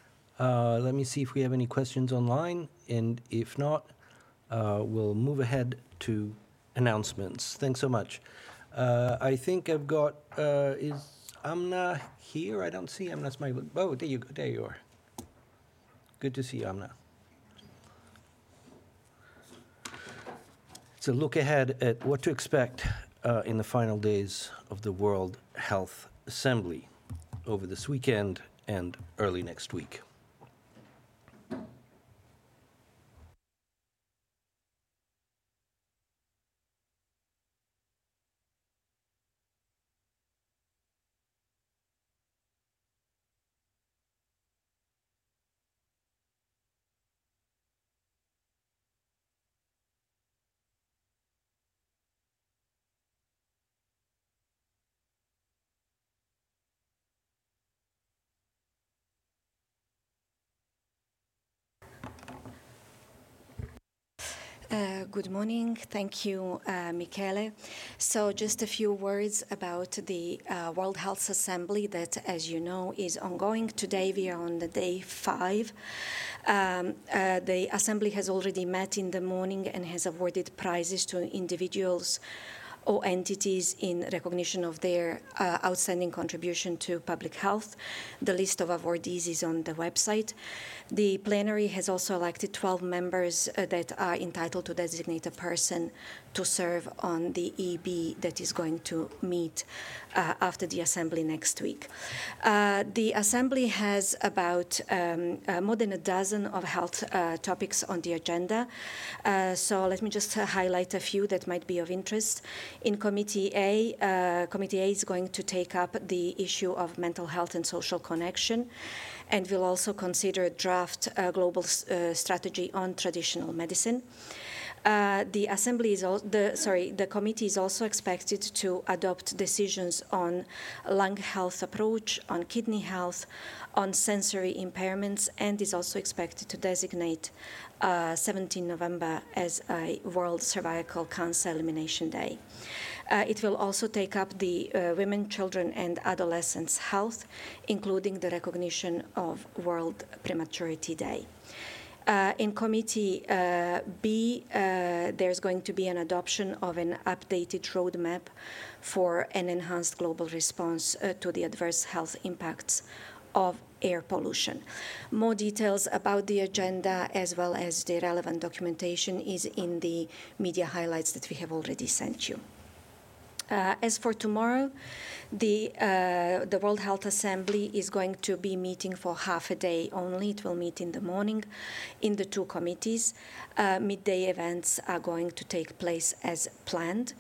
Uh, let me see if we have any questions online, and if not, uh, we'll move ahead to announcements. Thanks so much. Uh, I think I've got, uh, is Amna here? I don't see Amna smiling. Oh, there you go. There you are. Good to see you, Amna. It's a look ahead at what to expect uh, in the final days of the World Health Assembly over this weekend and early next week. Uh, good morning. Thank you, uh, Michele. So just a few words about the uh, World Health Assembly that, as you know, is ongoing. Today we are on the day five. Um, uh, the Assembly has already met in the morning and has awarded prizes to individuals or entities in recognition of their uh, outstanding contribution to public health. The list of awardees is on the website. The plenary has also elected twelve members uh, that are entitled to designate a person to serve on the E B that is going to meet uh, after the Assembly next week. Uh, the Assembly has about um, uh, more than a dozen of health uh, topics on the agenda. Uh, so let me just uh, highlight a few that might be of interest. In Committee A, uh, Committee A is going to take up the issue of mental health and social connection, and will also consider a draft uh, global uh, strategy on traditional medicine. Uh, the assembly is al the sorry the committee is also expected to adopt decisions on lung health approach, on kidney health, on sensory impairments, and is also expected to designate uh, seventeenth of November as a World Cervical Cancer Elimination Day. Uh, it will also take up the uh, women, children, and adolescents' health, including the recognition of World Prematurity Day. Uh, in Committee uh, B, uh, there's going to be an adoption of an updated roadmap for an enhanced global response uh, to the adverse health impacts of air pollution. More details about the agenda as well as the relevant documentation is in the media highlights that we have already sent you. Uh, as for tomorrow, the, uh, the World Health Assembly is going to be meeting for half a day only. It will meet in the morning in the two committees. Uh, midday events are going to take place as planned.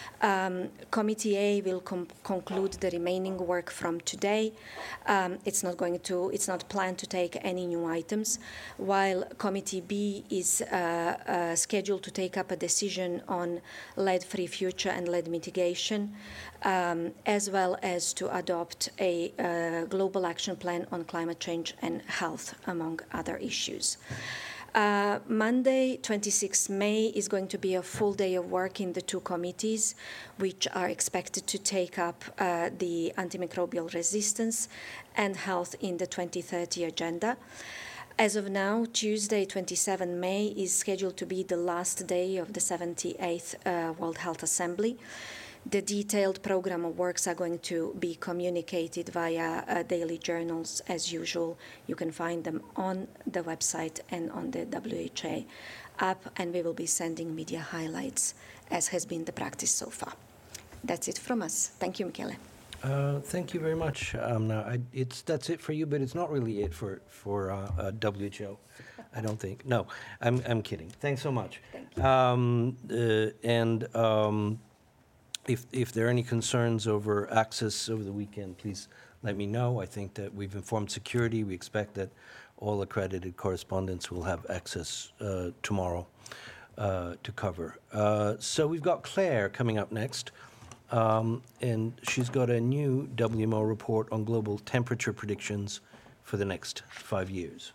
Um, Committee A will com conclude the remaining work from today. Um, it's not going to, it's not planned to take any new items, while Committee B is uh, uh, scheduled to take up a decision on lead-free future and lead mitigation, um, as well as to adopt a uh, global action plan on climate change and health, among other issues. Uh, Monday, twenty-sixth May, is going to be a full day of work in the two committees, which are expected to take up uh, the antimicrobial resistance and health in the twenty thirty agenda. As of now, Tuesday, twenty-seventh May, is scheduled to be the last day of the seventy-eighth uh, World Health Assembly. The detailed program of works are going to be communicated via uh, daily journals as usual. You can find them on the website and on the W H A app, and we will be sending media highlights as has been the practice so far. That's it from us. Thank you, Michele. Uh, thank you very much. Um, now, I, it's that's it for you, but it's not really it for for uh, uh, W H O. I don't think. No, I'm I'm kidding. Thanks so much. Thank you. Um, uh, and um, if if there are any concerns over access over the weekend, please let me know. I think that we've informed security. We expect that all accredited correspondents will have access uh, tomorrow uh, to cover. Uh, so we've got Claire coming up next. Um, and she's got a new W M O report on global temperature predictions for the next five years.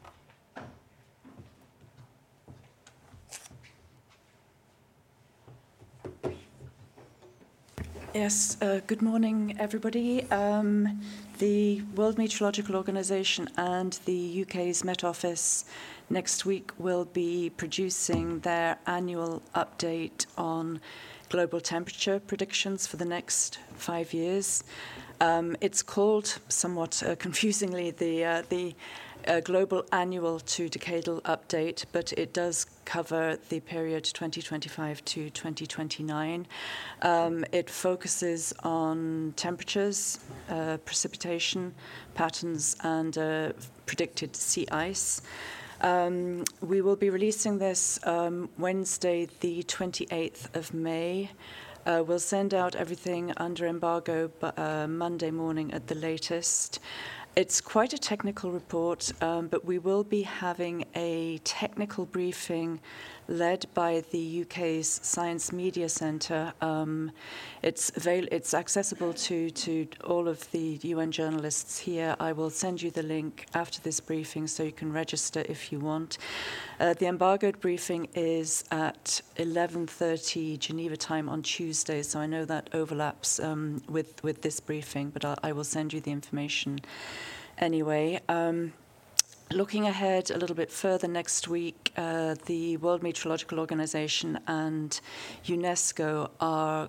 Yes, uh, good morning, everybody. Um, the World Meteorological Organization and the U K's Met Office next week will be producing their annual update on global temperature predictions for the next five years. Um, it's called, somewhat uh, confusingly, the, uh, the uh, Global Annual to Decadal Update, but it does cover the period twenty twenty-five to twenty twenty-nine. Um, it focuses on temperatures, uh, precipitation patterns, and uh, predicted sea ice. Um, we will be releasing this um, Wednesday, the twenty-eighth of May. Uh, we'll send out everything under embargo but, uh, Monday morning at the latest. It's quite a technical report, um, but we will be having a technical briefing led by the U K's Science Media Centre. Um, it's, avail- it's accessible to, to all of the U N journalists here. I will send you the link after this briefing so you can register if you want. Uh, the embargoed briefing is at eleven thirty Geneva time on Tuesday, so I know that overlaps um, with, with this briefing, but I'll, I will send you the information anyway. Um, Looking ahead a little bit further next week, uh, the World Meteorological Organization and UNESCO are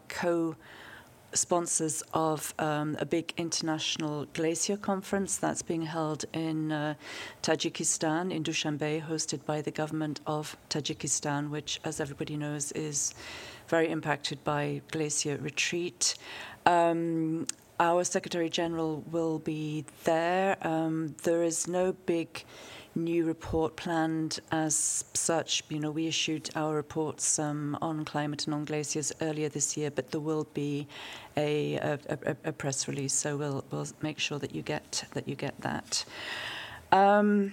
co-sponsors of um, a big international glacier conference that's being held in uh, Tajikistan, in Dushanbe, hosted by the government of Tajikistan, which, as everybody knows, is very impacted by glacier retreat. Um, Our Secretary General will be there. Um, there is no big new report planned as such. You know, we issued our reports um, on climate and on glaciers earlier this year, but there will be a, a, a, a press release, so we'll, we'll make sure that you get that you get that. Um,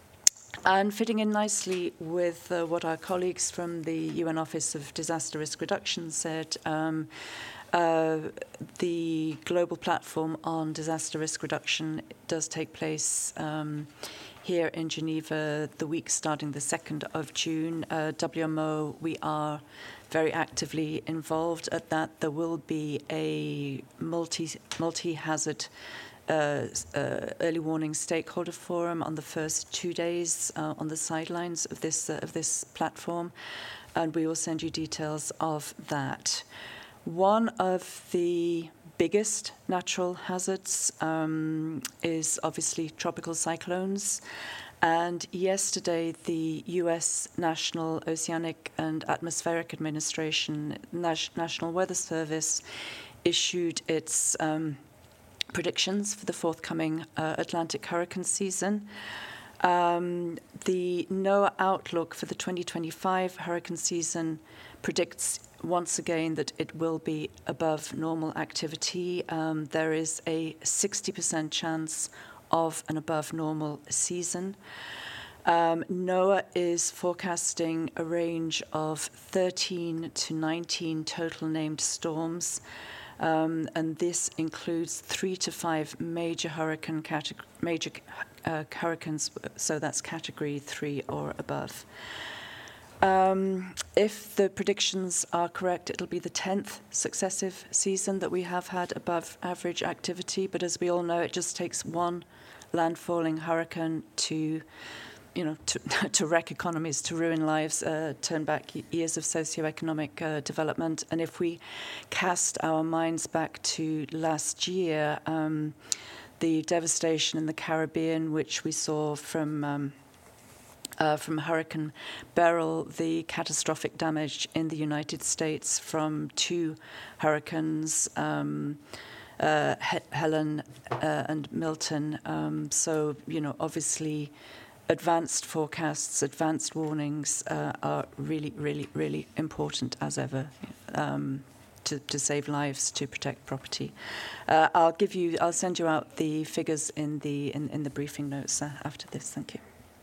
And fitting in nicely with uh, what our colleagues from the U N Office of Disaster Risk Reduction said, um, uh, the global platform on disaster risk reduction does take place um, here in Geneva the week starting the second of June. Uh, W M O, we are very actively involved at that. There will be a multi, multi-hazard uh, uh, early warning stakeholder forum on the first two days uh, on the sidelines of this uh, of this platform, and we will send you details of that. One of the biggest natural hazards um, is obviously tropical cyclones. And yesterday, the U S National Oceanic and Atmospheric Administration, Nas- National Weather Service, issued its um, predictions for the forthcoming uh, Atlantic hurricane season. Um, the NOAA outlook for the twenty twenty-five hurricane season predicts once again that it will be above normal activity. Um, there is a sixty percent chance of an above normal season. Um, NOAA is forecasting a range of thirteen to nineteen total named storms, um, and this includes three to five major hurricane category, major uh, hurricanes, so that's category three or above. Um, if the predictions are correct, it'll be the tenth successive season that we have had above average activity. But as we all know, it just takes one landfalling hurricane to, you know, to, to wreck economies, to ruin lives, uh, turn back years of socioeconomic uh, development. And if we cast our minds back to last year, um, the devastation in the Caribbean, which we saw from um, Uh, from Hurricane Beryl, the catastrophic damage in the United States from two hurricanes, um, uh, He- Helen uh, and Milton. Um, so, you know, obviously advanced forecasts, advanced warnings uh, are really, really, really important as ever um, to, to save lives, to protect property. Uh, I'll give you, I'll send you out the figures in the, in, in the briefing notes uh, after this. Thank you.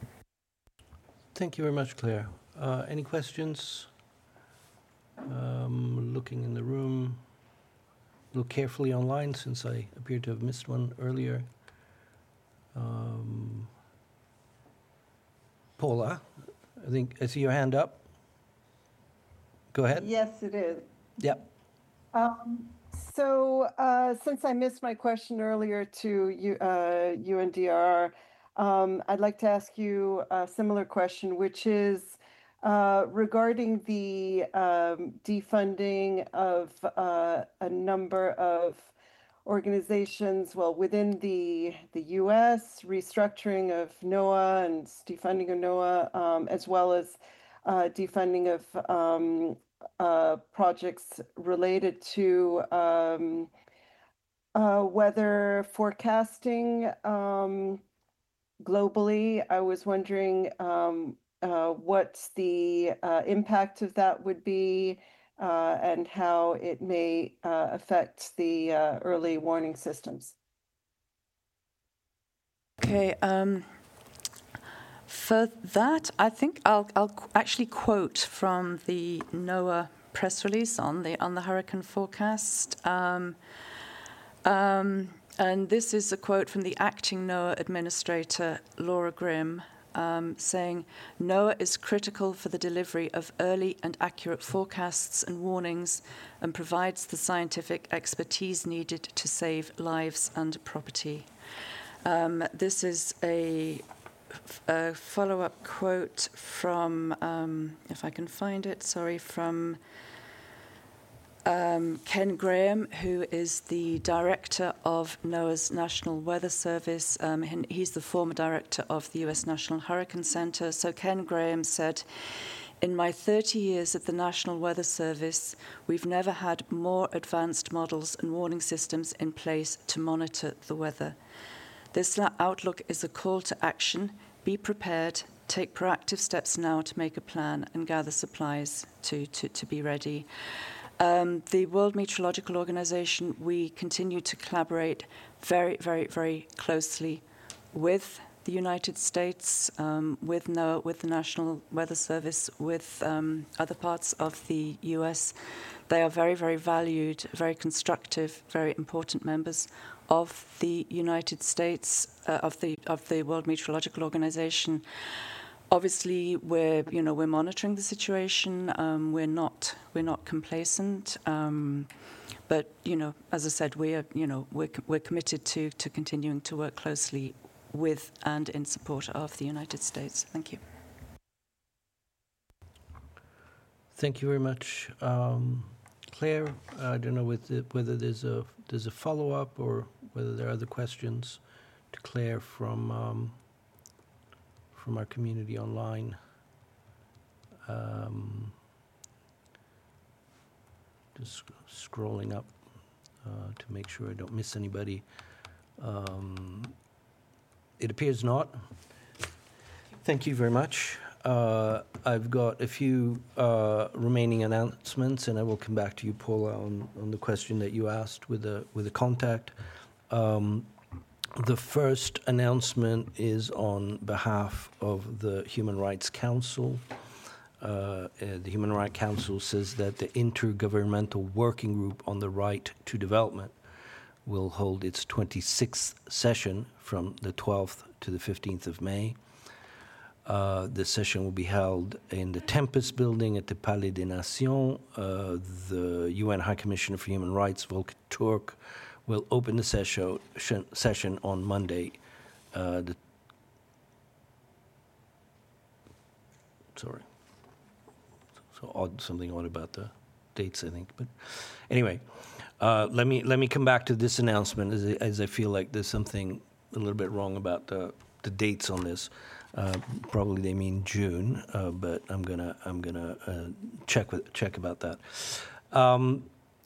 Thank you very much, Claire. Uh, any questions? Um, looking in the room. Look carefully online since I appear to have missed one earlier. Um, Paula, I think I see your hand up. Go ahead. Yes, it is. Yep. Um, so uh, since I missed my question earlier to U, uh, U N D R, Um, I'd like to ask you a similar question, which is uh, regarding the um, defunding of uh, a number of organizations, well, within the the U S, restructuring of NOAA and defunding of NOAA, um, as well as uh, defunding of um, uh, projects related to um, uh, weather forecasting. Um, Globally, I was wondering um, uh, what the uh, impact of that would be uh, and how it may uh, affect the uh, early warning systems. Okay. Um, for that, I think I'll, I'll actually quote from the NOAA press release on the on the hurricane forecast. Um, um, And this is a quote from the acting NOAA administrator, Laura Grimm, um, saying, NOAA is critical for the delivery of early and accurate forecasts and warnings and provides the scientific expertise needed to save lives and property. Um, this is a, a follow-up quote from, um, if I can find it, sorry, from Um, Ken Graham, who is the director of NOAA's National Weather Service. Um, he's the former director of the U S National Hurricane Center. So Ken Graham said, in my thirty years at the National Weather Service, we've never had more advanced models and warning systems in place to monitor the weather. This outlook is a call to action. Be prepared. Take proactive steps now to make a plan and gather supplies to, to, to be ready. Um, the World Meteorological Organization, we continue to collaborate very, very, very closely with the United States, um, with NOAA, with the National Weather Service, with um, other parts of the U S. They are very, very valued, very constructive, very important members of the United States, uh, of the of the World Meteorological Organization. obviously, we're you know we're monitoring the situation. Um, we're not we're not complacent. Um, but you know, as I said, we are you know we're we're committed to to continuing to work closely with and in support of the United States. Thank you. Thank you very much, um, Claire. I don't know whether, whether there's a there's a follow up or whether there are other questions to Claire from um, from our community online. Um, just scrolling up uh, to make sure I don't miss anybody. Um, it appears not. Thank you very much. Uh, I've got a few uh, remaining announcements, and I will come back to you, Paula, on, on the question that you asked with a with a contact. Um, the first announcement is on behalf of the Human Rights Council. Uh, uh, the Human Rights Council says that the Intergovernmental Working Group on the Right to Development will hold its twenty-sixth session from the twelfth to the fifteenth of May. Uh, the session will be held in the Tempest Building at the Palais des Nations. Uh, the U N High Commissioner for Human Rights, Volker Turk, will open the session, session on Monday. Uh, the, sorry. So odd, something odd about the dates, I think. But anyway, uh, let me let me come back to this announcement as I, as I feel like there's something a little bit wrong about the the dates on this. Uh, probably they mean June, uh, but I'm gonna I'm gonna uh, check with check about that. Um,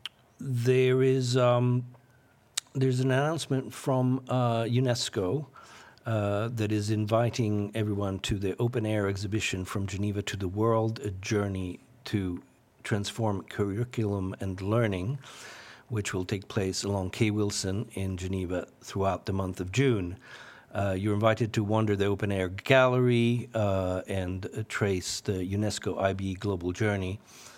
there is um, there's an announcement from uh, UNESCO uh, that is inviting everyone to the open air exhibition From Geneva to the World: A Journey to Transform Curriculum and Learning, which will take place along Kay Wilson in Geneva throughout the month of June. Uh, you're invited to wander the open-air gallery uh, and uh, trace the UNESCO I B E Global Journey.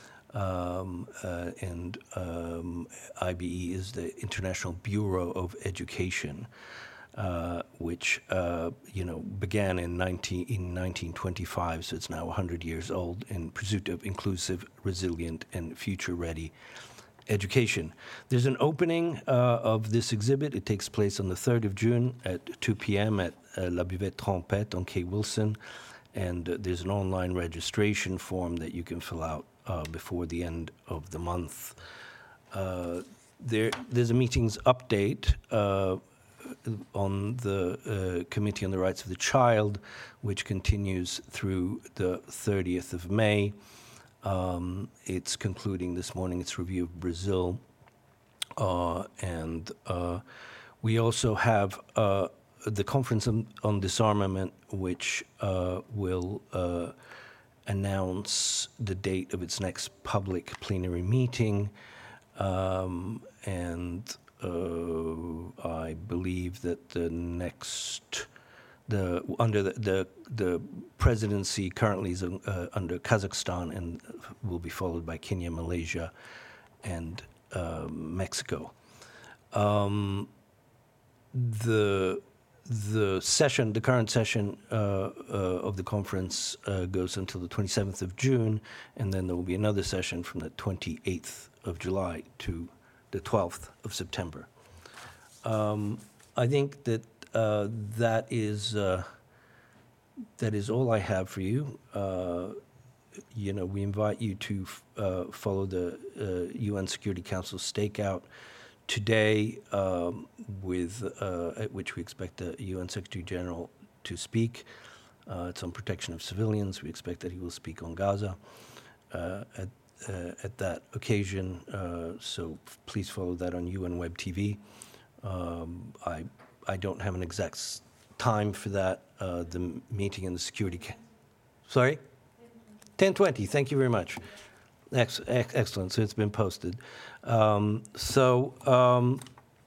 Um, uh, and um, I B E is the International Bureau of Education, uh, which uh, you know began in, nineteen, in nineteen twenty-five, so it's now one hundred years old, in pursuit of inclusive, resilient, and future-ready education. There's an opening uh, of this exhibit. It takes place on the third of June at two p.m. at uh, La Buvette Trompette on Kay Wilson, and uh, there's an online registration form that you can fill out uh, before the end of the month. Uh, there, there's a meetings update uh, on the uh, Committee on the Rights of the Child, which continues through the thirtieth of May. Um, it's concluding this morning its review of Brazil. Uh, and uh, we also have uh, the Conference on, on Disarmament, which uh, will uh, announce the date of its next public plenary meeting. Um, and uh, I believe that the next... The under the, the the presidency currently is uh, under Kazakhstan and will be followed by Kenya, Malaysia, and uh, Mexico. Um, the the session, the current session uh, uh, of the conference uh, goes until the twenty-seventh of June, and then there will be another session from the twenty-eighth of July to the twelfth of September. Um, I think that. Uh, that is uh, that is all I have for you. Uh, you know, we invite you to uh, follow the uh, U N Security Council stakeout today, um, with uh, at which we expect the U N Secretary General to speak. Uh, it's on protection of civilians. We expect that he will speak on Gaza uh, at uh, at that occasion. Uh, so please follow that on U N Web T V. Um, I. I don't have an exact time for that. Uh, the meeting in the security... Ca- Sorry? ten twenty. Thank you very much. Ex- ex- excellent. So it's been posted. Um, so, um,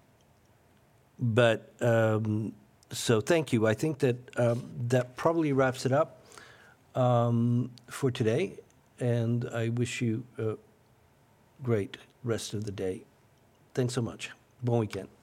but, um, so thank you. I think that um, that probably wraps it up um, for today. And I wish you a great rest of the day. Thanks so much. Bon weekend.